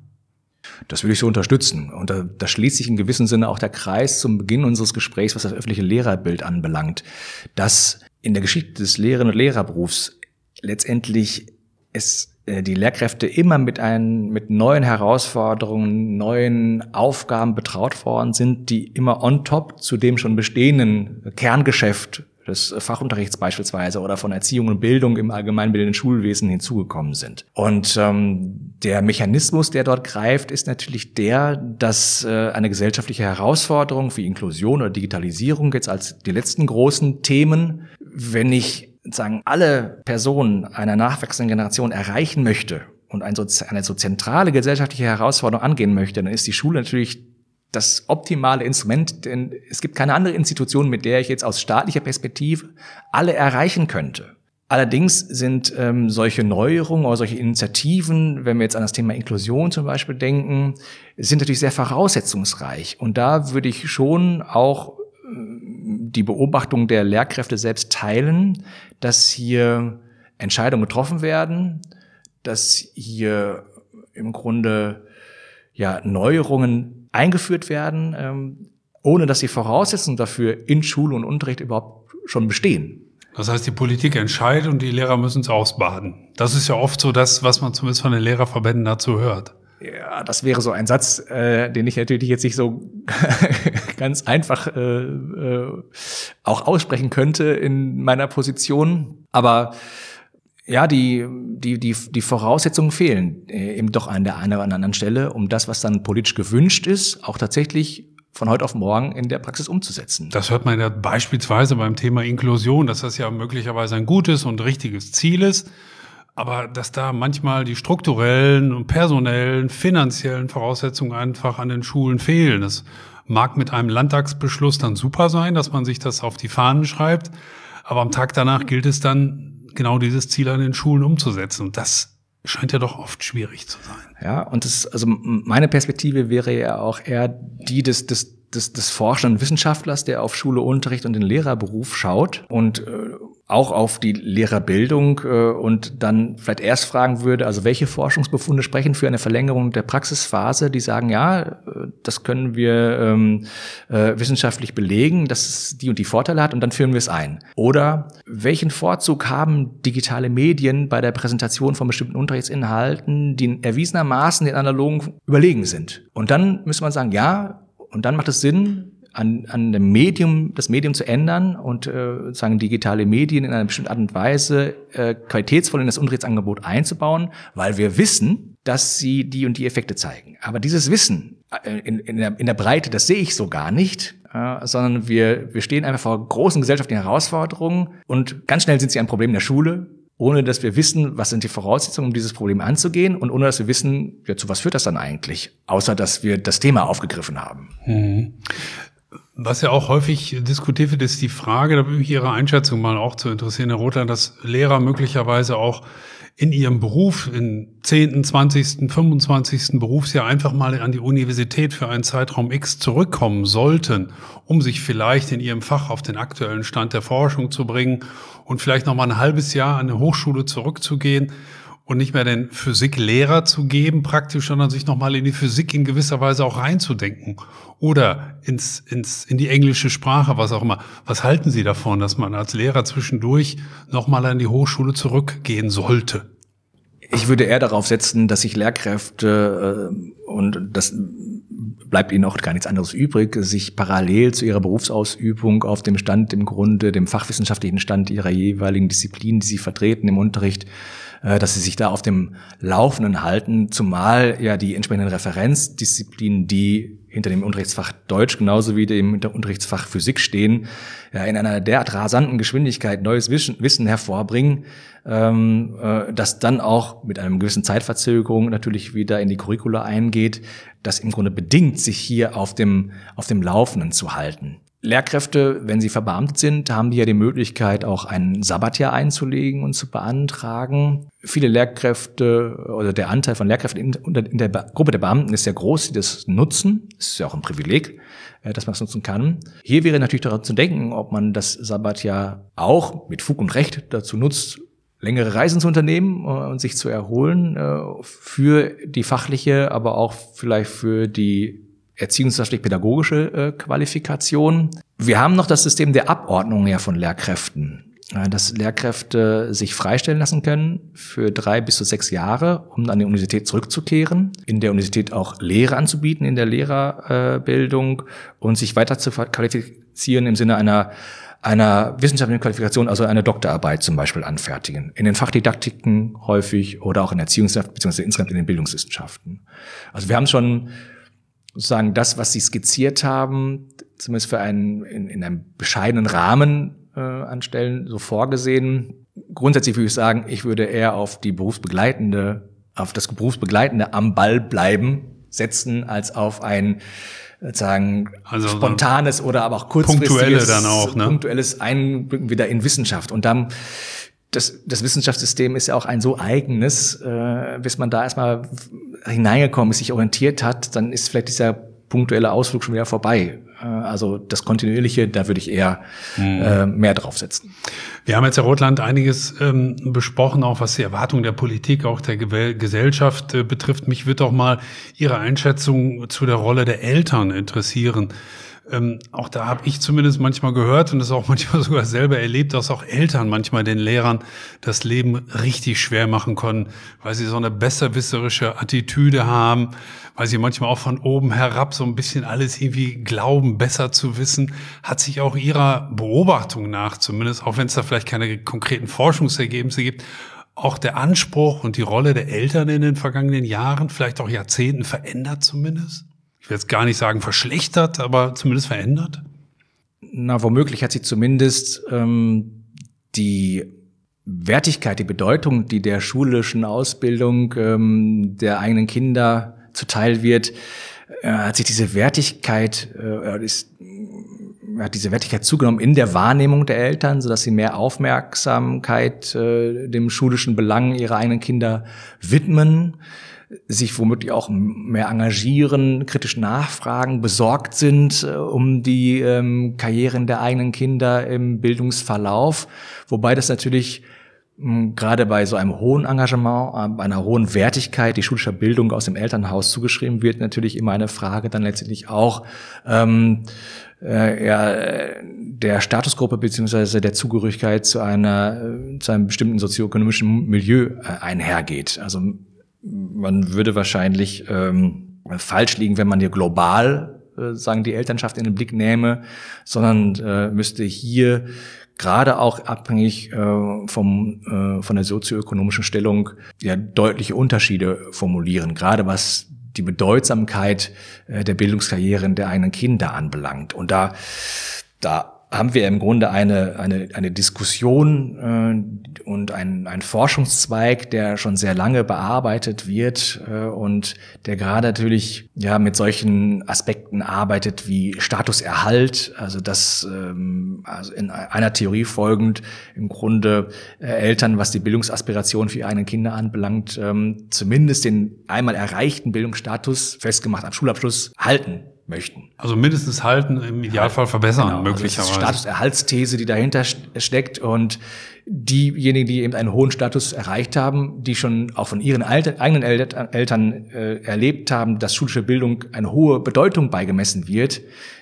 Das würde ich so unterstützen. Und da, da schließt sich in gewissem Sinne auch der Kreis zum Beginn unseres Gesprächs, was das öffentliche Lehrerbild anbelangt, dass in der Geschichte des Lehrerinnen- und Lehrerberufs letztendlich es die Lehrkräfte immer mit ein, mit neuen Herausforderungen, neuen Aufgaben betraut worden sind, die immer on top zu dem schon bestehenden Kerngeschäft des Fachunterrichts beispielsweise oder von Erziehung und Bildung im allgemeinbildenden Schulwesen hinzugekommen sind. Und ähm, der Mechanismus, der dort greift, ist natürlich der, dass äh, eine gesellschaftliche Herausforderung wie Inklusion oder Digitalisierung jetzt als die letzten großen Themen, wenn ich sagen, alle Personen einer nachwachsenden Generation erreichen möchte und eine so, eine so zentrale gesellschaftliche Herausforderung angehen möchte, dann ist die Schule natürlich das optimale Instrument, denn es gibt keine andere Institution, mit der ich jetzt aus staatlicher Perspektive alle erreichen könnte. Allerdings sind ähm, solche Neuerungen oder solche Initiativen, wenn wir jetzt an das Thema Inklusion zum Beispiel denken, sind natürlich sehr voraussetzungsreich. Und da würde ich schon auch die Beobachtung der Lehrkräfte selbst teilen, dass hier Entscheidungen getroffen werden, dass hier im Grunde ja Neuerungen eingeführt werden, ähm, ohne dass die Voraussetzungen dafür in Schule und Unterricht überhaupt schon bestehen. Das heißt, die Politik entscheidet und die Lehrer müssen es ausbaden. Das ist ja oft so das, was man zumindest von den Lehrerverbänden dazu hört. Ja, das wäre so ein Satz, äh, den ich natürlich jetzt nicht so ganz einfach äh, äh, auch aussprechen könnte in meiner Position. Aber Ja, die, die, die, die Voraussetzungen fehlen äh, eben doch an der einen oder anderen Stelle, um das, was dann politisch gewünscht ist, auch tatsächlich von heute auf morgen in der Praxis umzusetzen. Das hört man ja beispielsweise beim Thema Inklusion, dass das ja möglicherweise ein gutes und richtiges Ziel ist, aber dass da manchmal die strukturellen und personellen, finanziellen Voraussetzungen einfach an den Schulen fehlen. Das mag mit einem Landtagsbeschluss dann super sein, dass man sich das auf die Fahnen schreibt, aber am Tag danach gilt es dann, genau dieses Ziel an den Schulen umzusetzen. Und das scheint ja doch oft schwierig zu sein. Ja, und das, also meine Perspektive wäre ja auch eher die des, des, des, des forschenden Wissenschaftlers, der auf Schule, Unterricht und den Lehrerberuf schaut und äh, auch auf die Lehrerbildung äh, und dann vielleicht erst fragen würde, also welche Forschungsbefunde sprechen für eine Verlängerung der Praxisphase, die sagen, ja, das können wir ähm, äh, wissenschaftlich belegen, dass es die und die Vorteile hat und dann führen wir es ein. Oder welchen Vorzug haben digitale Medien bei der Präsentation von bestimmten Unterrichtsinhalten, die erwiesenermaßen den analogen überlegen sind? Und dann müsste man sagen, ja, und dann macht es Sinn, an, an dem Medium, das Medium zu ändern und äh, sagen digitale Medien in einer bestimmten Art und Weise äh, qualitätsvoll in das Unterrichtsangebot einzubauen, weil wir wissen, dass sie die und die Effekte zeigen. Aber dieses Wissen äh, in, in, der, in der Breite, das sehe ich so gar nicht, äh, sondern wir, wir stehen einfach vor großen gesellschaftlichen Herausforderungen und ganz schnell sind sie ein Problem der Schule, ohne dass wir wissen, was sind die Voraussetzungen, um dieses Problem anzugehen und ohne dass wir wissen, ja, zu was führt das dann eigentlich, außer dass wir das Thema aufgegriffen haben. Mhm. Was ja auch häufig diskutiert wird, ist die Frage, da würde mich Ihre Einschätzung mal auch zu interessieren, Herr Rothlein, dass Lehrer möglicherweise auch in ihrem Beruf, im zehnten, zwanzigsten, fünfundzwanzigsten Berufsjahr einfach mal an die Universität für einen Zeitraum X zurückkommen sollten, um sich vielleicht in ihrem Fach auf den aktuellen Stand der Forschung zu bringen und vielleicht noch mal ein halbes Jahr an eine Hochschule zurückzugehen und nicht mehr den Physiklehrer zu geben praktisch, sondern sich noch mal in die Physik in gewisser Weise auch reinzudenken oder ins, ins, in die englische Sprache, was auch immer. Was halten Sie davon, dass man als Lehrer zwischendurch noch mal an die Hochschule zurückgehen sollte? Ich würde eher darauf setzen, dass sich Lehrkräfte, äh, und das bleibt ihnen auch gar nichts anderes übrig, sich parallel zu ihrer Berufsausübung auf dem Stand, im Grunde dem fachwissenschaftlichen Stand ihrer jeweiligen Disziplin, die sie vertreten im Unterricht, äh, dass sie sich da auf dem Laufenden halten, zumal ja die entsprechenden Referenzdisziplinen, die hinter dem Unterrichtsfach Deutsch genauso wie dem Unterrichtsfach Physik stehen, ja in einer derart rasanten Geschwindigkeit neues Wissen, Wissen hervorbringen, ähm, äh, das dann auch mit einem gewissen Zeitverzögerung natürlich wieder in die Curricula eingeht, das im Grunde bedingt, sich hier auf dem auf dem Laufenden zu halten. Lehrkräfte, wenn sie verbeamtet sind, haben die ja die Möglichkeit, auch ein Sabbatjahr einzulegen und zu beantragen. Viele Lehrkräfte oder der Anteil von Lehrkräften in, in der Gruppe der Beamten ist sehr groß, die das nutzen. Das ist ja auch ein Privileg, dass man es nutzen kann. Hier wäre natürlich daran zu denken, ob man das Sabbatjahr auch mit Fug und Recht dazu nutzt, längere Reisen zu unternehmen und sich zu erholen für die fachliche, aber auch vielleicht für die erziehungswissenschaftlich-pädagogische äh, Qualifikation. Wir haben noch das System der Abordnung ja von Lehrkräften, äh, dass Lehrkräfte sich freistellen lassen können für drei bis zu sechs Jahre, um an die Universität zurückzukehren, in der Universität auch Lehre anzubieten in der Lehrerbildung äh, und sich weiter zu qualifizieren im Sinne einer einer wissenschaftlichen Qualifikation, also eine Doktorarbeit zum Beispiel anfertigen. In den Fachdidaktiken häufig oder auch in Erziehungswissenschaft beziehungsweise insgesamt in den Bildungswissenschaften. Also wir haben schon sozusagen das, was Sie skizziert haben, zumindest für einen in, in einem bescheidenen Rahmen äh, an Stellen so vorgesehen. Grundsätzlich würde ich sagen, ich würde eher auf die berufsbegleitende, auf das berufsbegleitende am Ball bleiben setzen, als auf ein sozusagen also spontanes so oder aber auch kurzfristiges, dann auch, ne? punktuelles Einblicken wieder in Wissenschaft. Und dann Das, das Wissenschaftssystem ist ja auch ein so eigenes, äh, bis man da erstmal hineingekommen ist, sich orientiert hat, dann ist vielleicht dieser punktuelle Ausflug schon wieder vorbei. Äh, also das Kontinuierliche, da würde ich eher mhm. äh, mehr draufsetzen. Wir haben jetzt, Herr Rothlein, einiges ähm, besprochen, auch was die Erwartung der Politik, auch der Ge- Gesellschaft äh, betrifft. Mich würde auch mal Ihre Einschätzung zu der Rolle der Eltern interessieren. Ähm, auch da habe ich zumindest manchmal gehört und das auch manchmal sogar selber erlebt, dass auch Eltern manchmal den Lehrern das Leben richtig schwer machen können, weil sie so eine besserwisserische Attitüde haben, weil sie manchmal auch von oben herab so ein bisschen alles irgendwie glauben, besser zu wissen. Hat sich auch Ihrer Beobachtung nach zumindest, auch wenn es da vielleicht keine konkreten Forschungsergebnisse gibt, auch der Anspruch und die Rolle der Eltern in den vergangenen Jahren, vielleicht auch Jahrzehnten verändert zumindest? Ich will jetzt gar nicht sagen verschlechtert, aber zumindest verändert? Na, womöglich hat sich zumindest ähm, die Wertigkeit, die Bedeutung, die der schulischen Ausbildung ähm, der eigenen Kinder zuteil wird, äh, hat sich diese Wertigkeit, äh, ist, hat diese Wertigkeit zugenommen in der Wahrnehmung der Eltern, sodass sie mehr Aufmerksamkeit äh, dem schulischen Belang ihrer eigenen Kinder widmen, sich womöglich auch mehr engagieren, kritisch nachfragen, besorgt sind äh, um die ähm, Karrieren der eigenen Kinder im Bildungsverlauf, wobei das natürlich mh, gerade bei so einem hohen Engagement, äh, einer hohen Wertigkeit, die schulischer Bildung aus dem Elternhaus zugeschrieben wird, natürlich immer eine Frage dann letztendlich auch ähm, äh, ja, der Statusgruppe beziehungsweise der Zugehörigkeit zu einer äh, zu einem bestimmten sozioökonomischen Milieu äh, einhergeht. Also man würde wahrscheinlich ähm, falsch liegen, wenn man hier global äh, sagen die Elternschaft in den Blick nähme, sondern äh, müsste hier gerade auch abhängig äh, vom äh, von der sozioökonomischen Stellung ja deutliche Unterschiede formulieren, gerade was die Bedeutsamkeit äh, der Bildungskarrieren der eigenen Kinder anbelangt. Und da da haben wir im Grunde eine eine eine Diskussion äh, und ein ein Forschungszweig, der schon sehr lange bearbeitet wird äh, und der gerade natürlich ja mit solchen Aspekten arbeitet wie Statuserhalt, also dass ähm, also in einer Theorie folgend im Grunde äh, Eltern, was die Bildungsaspiration für ihre eigenen Kinder anbelangt, ähm, zumindest den einmal erreichten Bildungsstatus festgemacht am Schulabschluss halten möchten. Also mindestens halten, im Idealfall verbessern, genau, möglicherweise. Also das ist die Statuserhaltsthese, die dahinter steckt, und diejenigen, die eben einen hohen Status erreicht haben, die schon auch von ihren eigenen Eltern äh, erlebt haben, dass schulische Bildung eine hohe Bedeutung beigemessen wird,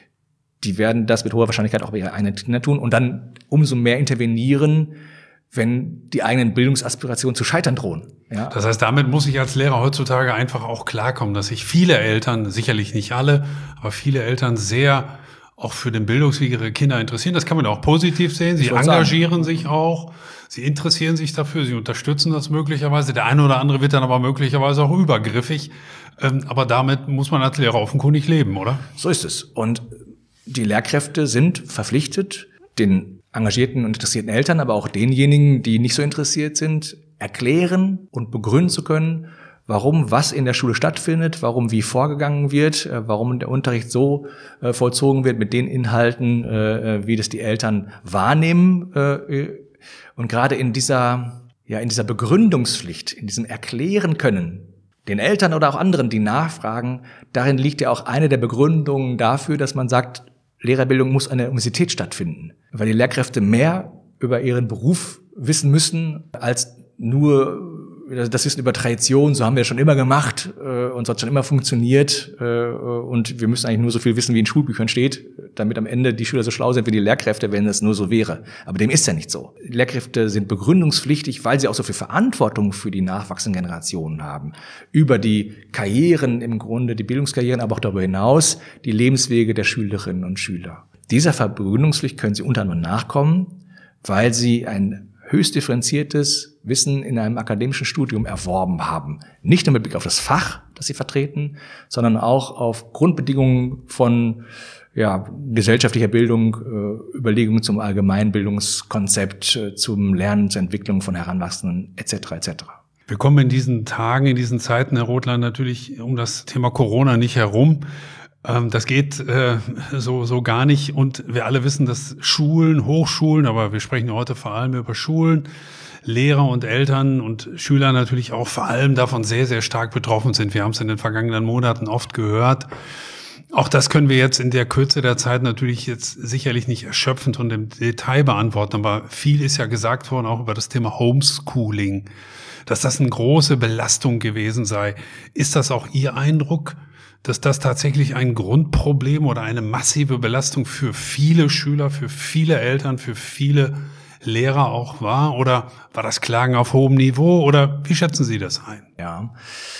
die werden das mit hoher Wahrscheinlichkeit auch bei ihren eigenen Kindern tun und dann umso mehr intervenieren, wenn die eigenen Bildungsaspirationen zu scheitern drohen. Ja. Das heißt, damit muss ich als Lehrer heutzutage einfach auch klarkommen, dass sich viele Eltern, sicherlich nicht alle, aber viele Eltern sehr auch für den Bildungsweg ihrer Kinder interessieren. Das kann man auch positiv sehen. Sie engagieren sich auch, sie interessieren sich dafür, sie unterstützen das möglicherweise. Der eine oder andere wird dann aber möglicherweise auch übergriffig. Aber damit muss man als Lehrer offenkundig leben, oder? So ist es. Und die Lehrkräfte sind verpflichtet, den engagierten und interessierten Eltern, aber auch denjenigen, die nicht so interessiert sind, erklären und begründen zu können, warum was in der Schule stattfindet, warum wie vorgegangen wird, warum der Unterricht so äh, vollzogen wird mit den Inhalten, äh, wie das die Eltern wahrnehmen. Äh, und gerade in dieser, ja, in dieser Begründungspflicht, in diesem Erklären können, den Eltern oder auch anderen, die nachfragen, darin liegt ja auch eine der Begründungen dafür, dass man sagt, Lehrerbildung muss an der Universität stattfinden, weil die Lehrkräfte mehr über ihren Beruf wissen müssen als nur das Wissen über Tradition. So haben wir schon immer gemacht äh, und so hat schon immer funktioniert äh, und wir müssen eigentlich nur so viel wissen, wie in Schulbüchern steht, damit am Ende die Schüler so schlau sind wie die Lehrkräfte, wenn es nur so wäre. Aber dem ist ja nicht so. Die Lehrkräfte sind begründungspflichtig, weil sie auch so viel Verantwortung für die nachwachsenden Generationen haben. Über die Karrieren im Grunde, die Bildungskarrieren, aber auch darüber hinaus die Lebenswege der Schülerinnen und Schüler. Dieser Begründungspflicht können sie unter anderem nachkommen, weil sie ein höchst differenziertes Wissen in einem akademischen Studium erworben haben. Nicht nur mit Blick auf das Fach, das sie vertreten, sondern auch auf Grundbedingungen von ja, gesellschaftlicher Bildung, äh, Überlegungen zum Allgemeinbildungskonzept, äh, zum Lernen, zur Entwicklung von Heranwachsenden et cetera et cetera. Wir kommen in diesen Tagen, in diesen Zeiten, Herr Rothlein, natürlich um das Thema Corona nicht herum. Das geht äh, so so gar nicht, und wir alle wissen, dass Schulen, Hochschulen, aber wir sprechen heute vor allem über Schulen, Lehrer und Eltern und Schüler natürlich auch vor allem davon sehr, sehr stark betroffen sind. Wir haben es in den vergangenen Monaten oft gehört. Auch das können wir jetzt in der Kürze der Zeit natürlich jetzt sicherlich nicht erschöpfend und im Detail beantworten, aber viel ist ja gesagt worden auch über das Thema Homeschooling, dass das eine große Belastung gewesen sei. Ist das auch Ihr Eindruck, dass das tatsächlich ein Grundproblem oder eine massive Belastung für viele Schüler, für viele Eltern, für viele Lehrer auch war? Oder war das Klagen auf hohem Niveau? Oder wie schätzen Sie das ein? Ja,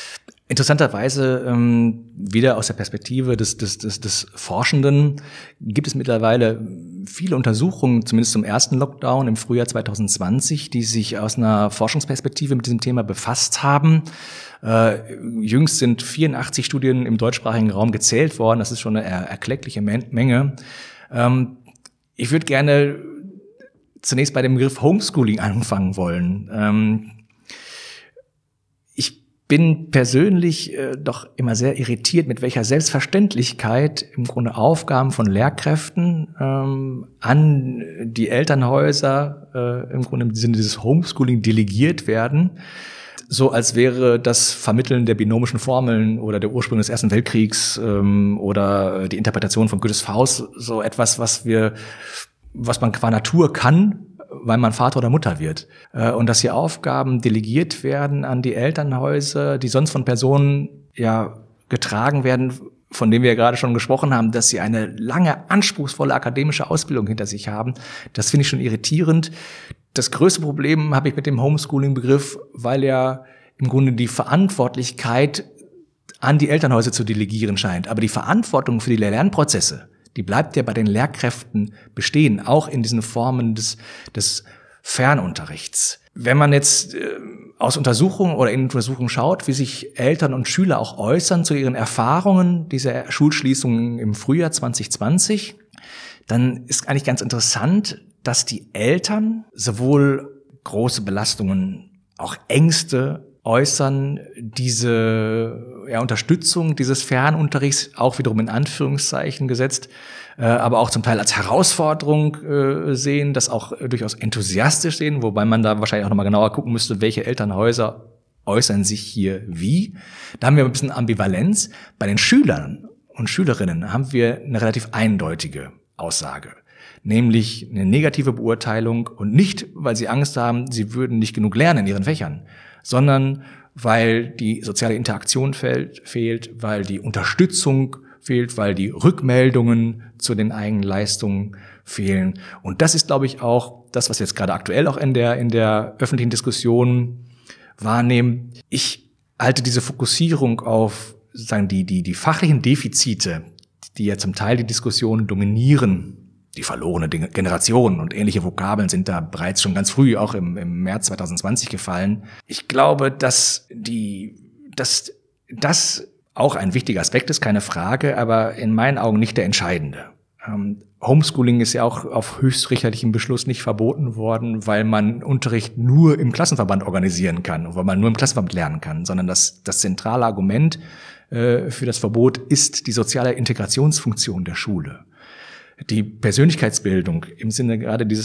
Interessanterweise ähm, wieder aus der Perspektive des, des, des, des Forschenden gibt es mittlerweile viele Untersuchungen, zumindest zum ersten Lockdown im Frühjahr zwanzig zwanzig, die sich aus einer Forschungsperspektive mit diesem Thema befasst haben. Äh, jüngst sind vierundachtzig Studien im deutschsprachigen Raum gezählt worden. Das ist schon eine er- erkleckliche Men- Menge. Ähm, ich würde gerne zunächst bei dem Begriff Homeschooling anfangen wollen. Ähm, bin persönlich äh, doch immer sehr irritiert, mit welcher Selbstverständlichkeit im Grunde Aufgaben von Lehrkräften ähm, an die Elternhäuser äh, im Grunde im Sinne dieses Homeschooling delegiert werden, so als wäre das Vermitteln der binomischen Formeln oder der Ursprung des Ersten Weltkriegs ähm, oder die Interpretation von Goethes Faust so etwas, was wir, was man qua Natur kann, weil man Vater oder Mutter wird. Und dass hier Aufgaben delegiert werden an die Elternhäuser, die sonst von Personen ja getragen werden, von denen wir ja gerade schon gesprochen haben, dass sie eine lange, anspruchsvolle akademische Ausbildung hinter sich haben. Das finde ich schon irritierend. Das größte Problem habe ich mit dem Homeschooling-Begriff, weil ja im Grunde die Verantwortlichkeit an die Elternhäuser zu delegieren scheint. Aber die Verantwortung für die Lernprozesse, die bleibt ja bei den Lehrkräften bestehen, auch in diesen Formen des, des Fernunterrichts. Wenn man jetzt äh, aus Untersuchungen oder in Untersuchungen schaut, wie sich Eltern und Schüler auch äußern zu ihren Erfahrungen dieser Schulschließungen im Frühjahr zwanzig zwanzig, dann ist eigentlich ganz interessant, dass die Eltern sowohl große Belastungen, auch Ängste äußern, diese ja, Unterstützung dieses Fernunterrichts auch wiederum in Anführungszeichen gesetzt, äh, aber auch zum Teil als Herausforderung äh, sehen, das auch äh, durchaus enthusiastisch sehen, wobei man da wahrscheinlich auch nochmal genauer gucken müsste, welche Elternhäuser äußern sich hier wie. Da haben wir ein bisschen Ambivalenz. Bei den Schülern und Schülerinnen haben wir eine relativ eindeutige Aussage, nämlich eine negative Beurteilung und nicht, weil sie Angst haben, sie würden nicht genug lernen in ihren Fächern, sondern weil die soziale Interaktion fehlt, fehlt, weil die Unterstützung fehlt, weil die Rückmeldungen zu den eigenen Leistungen fehlen. Und das ist, glaube ich, auch das, was wir jetzt gerade aktuell auch in der, in der öffentlichen Diskussion wahrnehmen. Ich halte diese Fokussierung auf sozusagen die, die, die fachlichen Defizite, die ja zum Teil die Diskussion dominieren, die verlorene Generation und ähnliche Vokabeln sind da bereits schon ganz früh, auch im, im März zwanzig zwanzig gefallen. Ich glaube, dass die, dass das auch ein wichtiger Aspekt ist, keine Frage, aber in meinen Augen nicht der entscheidende. Ähm, Homeschooling ist ja auch auf höchstrichterlichem Beschluss nicht verboten worden, weil man Unterricht nur im Klassenverband organisieren kann, weil man nur im Klassenverband lernen kann, sondern das, das zentrale Argument äh, für das Verbot ist die soziale Integrationsfunktion der Schule. Die Persönlichkeitsbildung im Sinne gerade dieses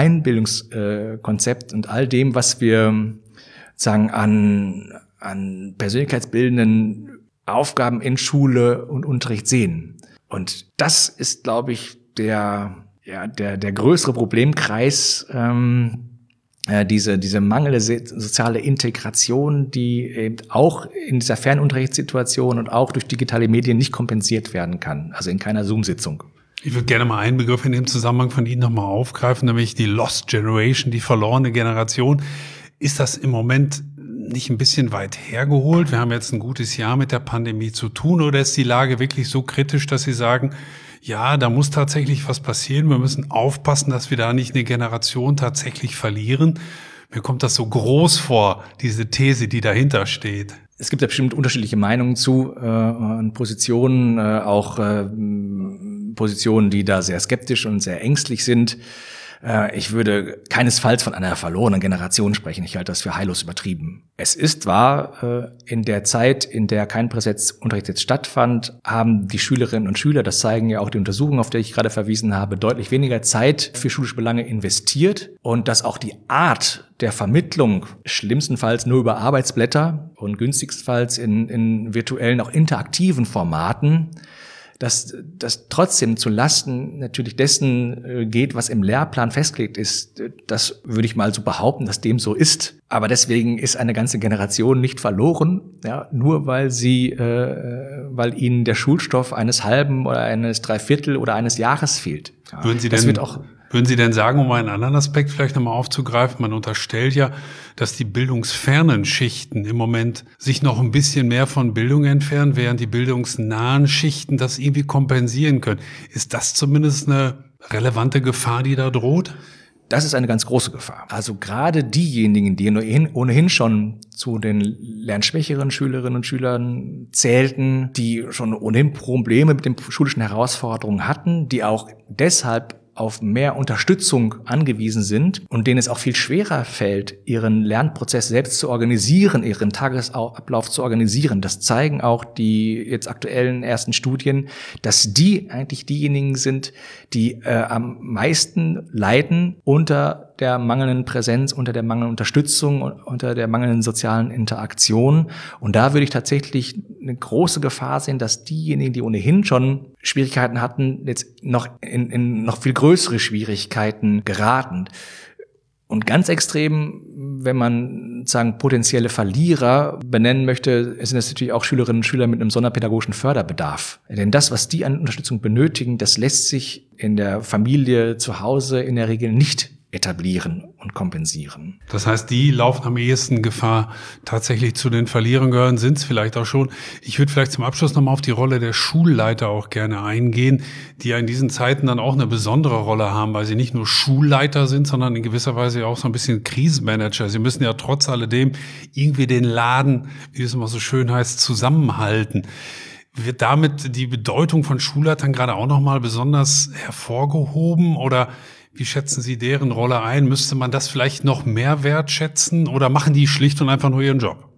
Allgemeinbildungskonzept und all dem, was wir sagen an, an persönlichkeitsbildenden Aufgaben in Schule und Unterricht sehen. Und das ist, glaube ich, der, ja, der, der größere Problemkreis, ähm, äh, diese, diese mangelnde soziale Integration, die eben auch in dieser Fernunterrichtssituation und auch durch digitale Medien nicht kompensiert werden kann. Also in keiner Zoom-Sitzung. Ich würde gerne mal einen Begriff in dem Zusammenhang von Ihnen nochmal aufgreifen, nämlich die Lost Generation, die verlorene Generation. Ist das im Moment nicht ein bisschen weit hergeholt? Wir haben jetzt ein gutes Jahr mit der Pandemie zu tun, oder ist die Lage wirklich so kritisch, dass Sie sagen, ja, da muss tatsächlich was passieren, wir müssen aufpassen, dass wir da nicht eine Generation tatsächlich verlieren? Mir kommt das so groß vor, diese These, die dahinter steht. Es gibt ja bestimmt unterschiedliche Meinungen zu äh, und Positionen, äh, auch äh, Positionen, die da sehr skeptisch und sehr ängstlich sind. Äh, ich würde keinesfalls von einer verlorenen Generation sprechen. Ich halte das für heillos übertrieben. Es ist wahr, äh, in der Zeit, in der kein Präsenzunterricht jetzt stattfand, haben die Schülerinnen und Schüler, das zeigen ja auch die Untersuchungen, auf die ich gerade verwiesen habe, deutlich weniger Zeit für schulische Belange investiert und dass auch die Art der Vermittlung schlimmstenfalls nur über Arbeitsblätter und günstigstenfalls in, in virtuellen, auch interaktiven Formaten, dass das trotzdem zu Lasten natürlich dessen geht, was im Lehrplan festgelegt ist. Das würde ich mal so behaupten, dass dem so ist. Aber deswegen ist eine ganze Generation nicht verloren, ja, nur weil sie, äh, weil ihnen der Schulstoff eines halben oder eines Dreiviertel oder eines Jahres fehlt. Ja, würden Sie das denn, wird auch Würden Sie denn sagen, um einen anderen Aspekt vielleicht nochmal aufzugreifen, man unterstellt ja, dass die bildungsfernen Schichten im Moment sich noch ein bisschen mehr von Bildung entfernen, während die bildungsnahen Schichten das irgendwie kompensieren können. Ist das zumindest eine relevante Gefahr, die da droht? Das ist eine ganz große Gefahr. Also gerade diejenigen, die ohnehin schon zu den lernschwächeren Schülerinnen und Schülern zählten, die schon ohnehin Probleme mit den schulischen Herausforderungen hatten, die auch deshalb auf mehr Unterstützung angewiesen sind und denen es auch viel schwerer fällt, ihren Lernprozess selbst zu organisieren, ihren Tagesablauf zu organisieren. Das zeigen auch die jetzt aktuellen ersten Studien, dass die eigentlich diejenigen sind, die äh, am meisten leiden unter der mangelnden Präsenz, unter der mangelnden Unterstützung, unter der mangelnden sozialen Interaktion. Und da würde ich tatsächlich eine große Gefahr sehen, dass diejenigen, die ohnehin schon Schwierigkeiten hatten, jetzt noch in, in noch viel größere Schwierigkeiten geraten. Und ganz extrem, wenn man sagen potenzielle Verlierer benennen möchte, sind das natürlich auch Schülerinnen und Schüler mit einem sonderpädagogischen Förderbedarf. Denn das, was die an Unterstützung benötigen, das lässt sich in der Familie zu Hause in der Regel nicht etablieren und kompensieren. Das heißt, die laufen am ehesten Gefahr, tatsächlich zu den Verlierern gehören, sind es vielleicht auch schon. Ich würde vielleicht zum Abschluss nochmal auf die Rolle der Schulleiter auch gerne eingehen, die ja in diesen Zeiten dann auch eine besondere Rolle haben, weil sie nicht nur Schulleiter sind, sondern in gewisser Weise auch so ein bisschen Krisenmanager. Sie müssen ja trotz alledem irgendwie den Laden, wie es immer so schön heißt, zusammenhalten. Wird damit die Bedeutung von Schulleitern gerade auch nochmal besonders hervorgehoben oder wie schätzen Sie deren Rolle ein? Müsste man das vielleicht noch mehr wertschätzen oder machen die schlicht und einfach nur ihren Job?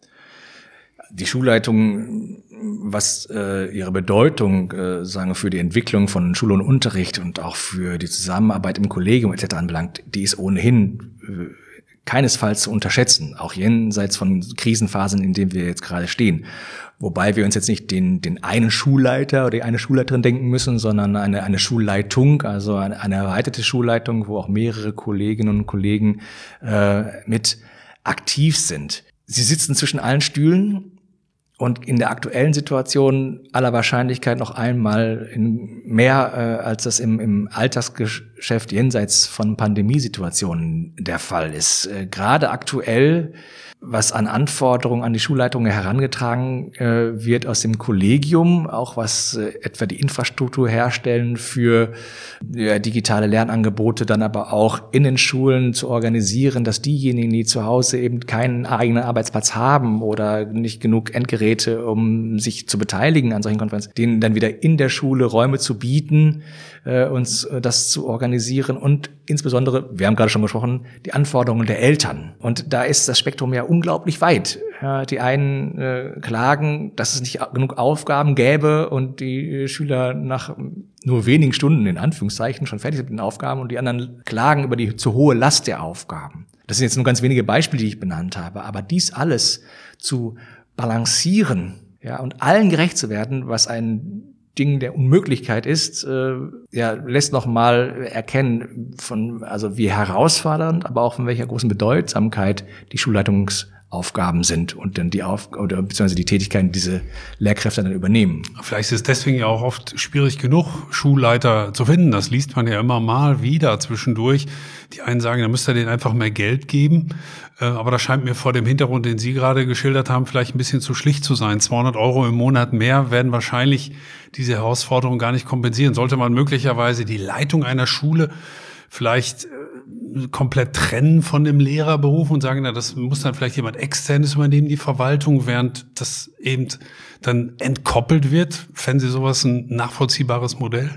Die Schulleitung, was äh, ihre Bedeutung äh, sagen für die Entwicklung von Schule und Unterricht und auch für die Zusammenarbeit im Kollegium et cetera anbelangt, die ist ohnehin äh, keinesfalls zu unterschätzen, auch jenseits von Krisenphasen, in denen wir jetzt gerade stehen. Wobei wir uns jetzt nicht den, den einen Schulleiter oder die eine Schulleiterin denken müssen, sondern eine, eine Schulleitung, also eine, eine erweiterte Schulleitung, wo auch mehrere Kolleginnen und Kollegen äh, mit aktiv sind. Sie sitzen zwischen allen Stühlen und in der aktuellen Situation aller Wahrscheinlichkeit noch einmal in mehr, äh, als das im, im Alltagsgeschäft jenseits von Pandemiesituationen der Fall ist. Äh, gerade aktuell, was an Anforderungen an die Schulleitungen herangetragen äh, wird aus dem Kollegium, auch was äh, etwa die Infrastruktur herstellen für äh, digitale Lernangebote, dann aber auch in den Schulen zu organisieren, dass diejenigen, die zu Hause eben keinen eigenen Arbeitsplatz haben oder nicht genug Endgeräte, um sich zu beteiligen an solchen Konferenzen, denen dann wieder in der Schule Räume zu bieten, äh, uns äh, das zu organisieren und insbesondere, wir haben gerade schon gesprochen, die Anforderungen der Eltern. Und da ist das Spektrum ja unglaublich weit. Ja, die einen äh, klagen, dass es nicht genug Aufgaben gäbe und die Schüler nach nur wenigen Stunden, in Anführungszeichen, schon fertig sind mit den Aufgaben und die anderen klagen über die zu hohe Last der Aufgaben. Das sind jetzt nur ganz wenige Beispiele, die ich benannt habe. Aber dies alles zu balancieren, ja, und allen gerecht zu werden, was ein Ding der Unmöglichkeit ist, äh, ja, lässt noch mal erkennen, von, also wie herausfordernd, aber auch von welcher großen Bedeutsamkeit die Schulleitungsaufgaben sind und dann die Auf oder beziehungsweise die Tätigkeiten, die diese Lehrkräfte dann übernehmen. Vielleicht ist es deswegen ja auch oft schwierig genug, Schulleiter zu finden. Das liest man ja immer mal wieder zwischendurch. Die einen sagen, da müsst ihr denen einfach mehr Geld geben. Aber das scheint mir vor dem Hintergrund, den Sie gerade geschildert haben, vielleicht ein bisschen zu schlicht zu sein. zweihundert Euro im Monat mehr werden wahrscheinlich diese Herausforderung gar nicht kompensieren. Sollte man möglicherweise die Leitung einer Schule vielleicht komplett trennen von dem Lehrerberuf und sagen, na, das muss dann vielleicht jemand Externes übernehmen, die Verwaltung, während das eben dann entkoppelt wird? Fänden Sie sowas ein nachvollziehbares Modell?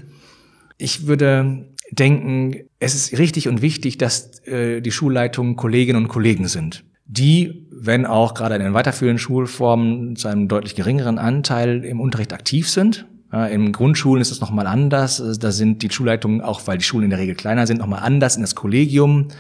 Ich würde denken, es ist richtig und wichtig, dass äh, die Schulleitungen Kolleginnen und Kollegen sind, die, wenn auch gerade in den weiterführenden Schulformen zu einem deutlich geringeren Anteil im Unterricht aktiv sind. Äh, in Grundschulen ist es nochmal anders. Da sind die Schulleitungen, auch weil die Schulen in der Regel kleiner sind, nochmal anders in das Kollegium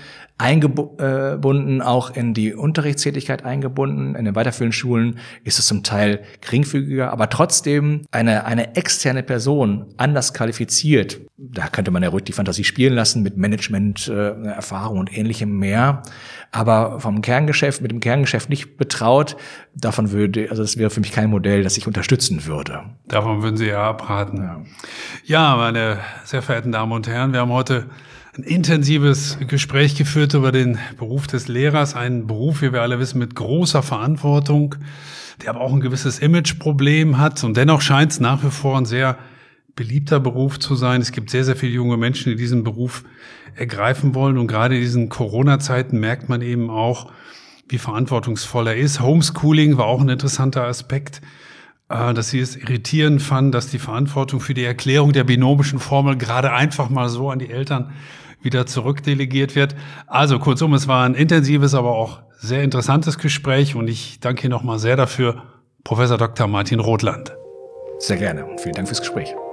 eingebunden, auch in die Unterrichtstätigkeit eingebunden. In den weiterführenden Schulen ist es zum Teil geringfügiger, aber trotzdem eine, eine externe Person anders qualifiziert. Da könnte man ja ruhig die Fantasie spielen lassen mit Management-Erfahrung äh, und ähnlichem mehr. Aber vom Kerngeschäft, mit dem Kerngeschäft nicht betraut, davon würde, also das wäre für mich kein Modell, das ich unterstützen würde. Davon würden Sie ja abraten. Ja, ja, meine sehr verehrten Damen und Herren, wir haben heute ein intensives Gespräch geführt über den Beruf des Lehrers. Ein Beruf, wie wir alle wissen, mit großer Verantwortung, der aber auch ein gewisses Imageproblem hat. Und dennoch scheint es nach wie vor ein sehr beliebter Beruf zu sein. Es gibt sehr, sehr viele junge Menschen, die diesen Beruf ergreifen wollen. Und gerade in diesen Corona-Zeiten merkt man eben auch, wie verantwortungsvoll er ist. Homeschooling war auch ein interessanter Aspekt, dass sie es irritierend fanden, dass die Verantwortung für die Erklärung der binomischen Formel gerade einfach mal so an die Eltern wieder zurückdelegiert wird. Also kurzum, es war ein intensives, aber auch sehr interessantes Gespräch und ich danke Ihnen nochmal sehr dafür, Professor Doktor Martin Rothland. Sehr gerne und vielen Dank fürs Gespräch.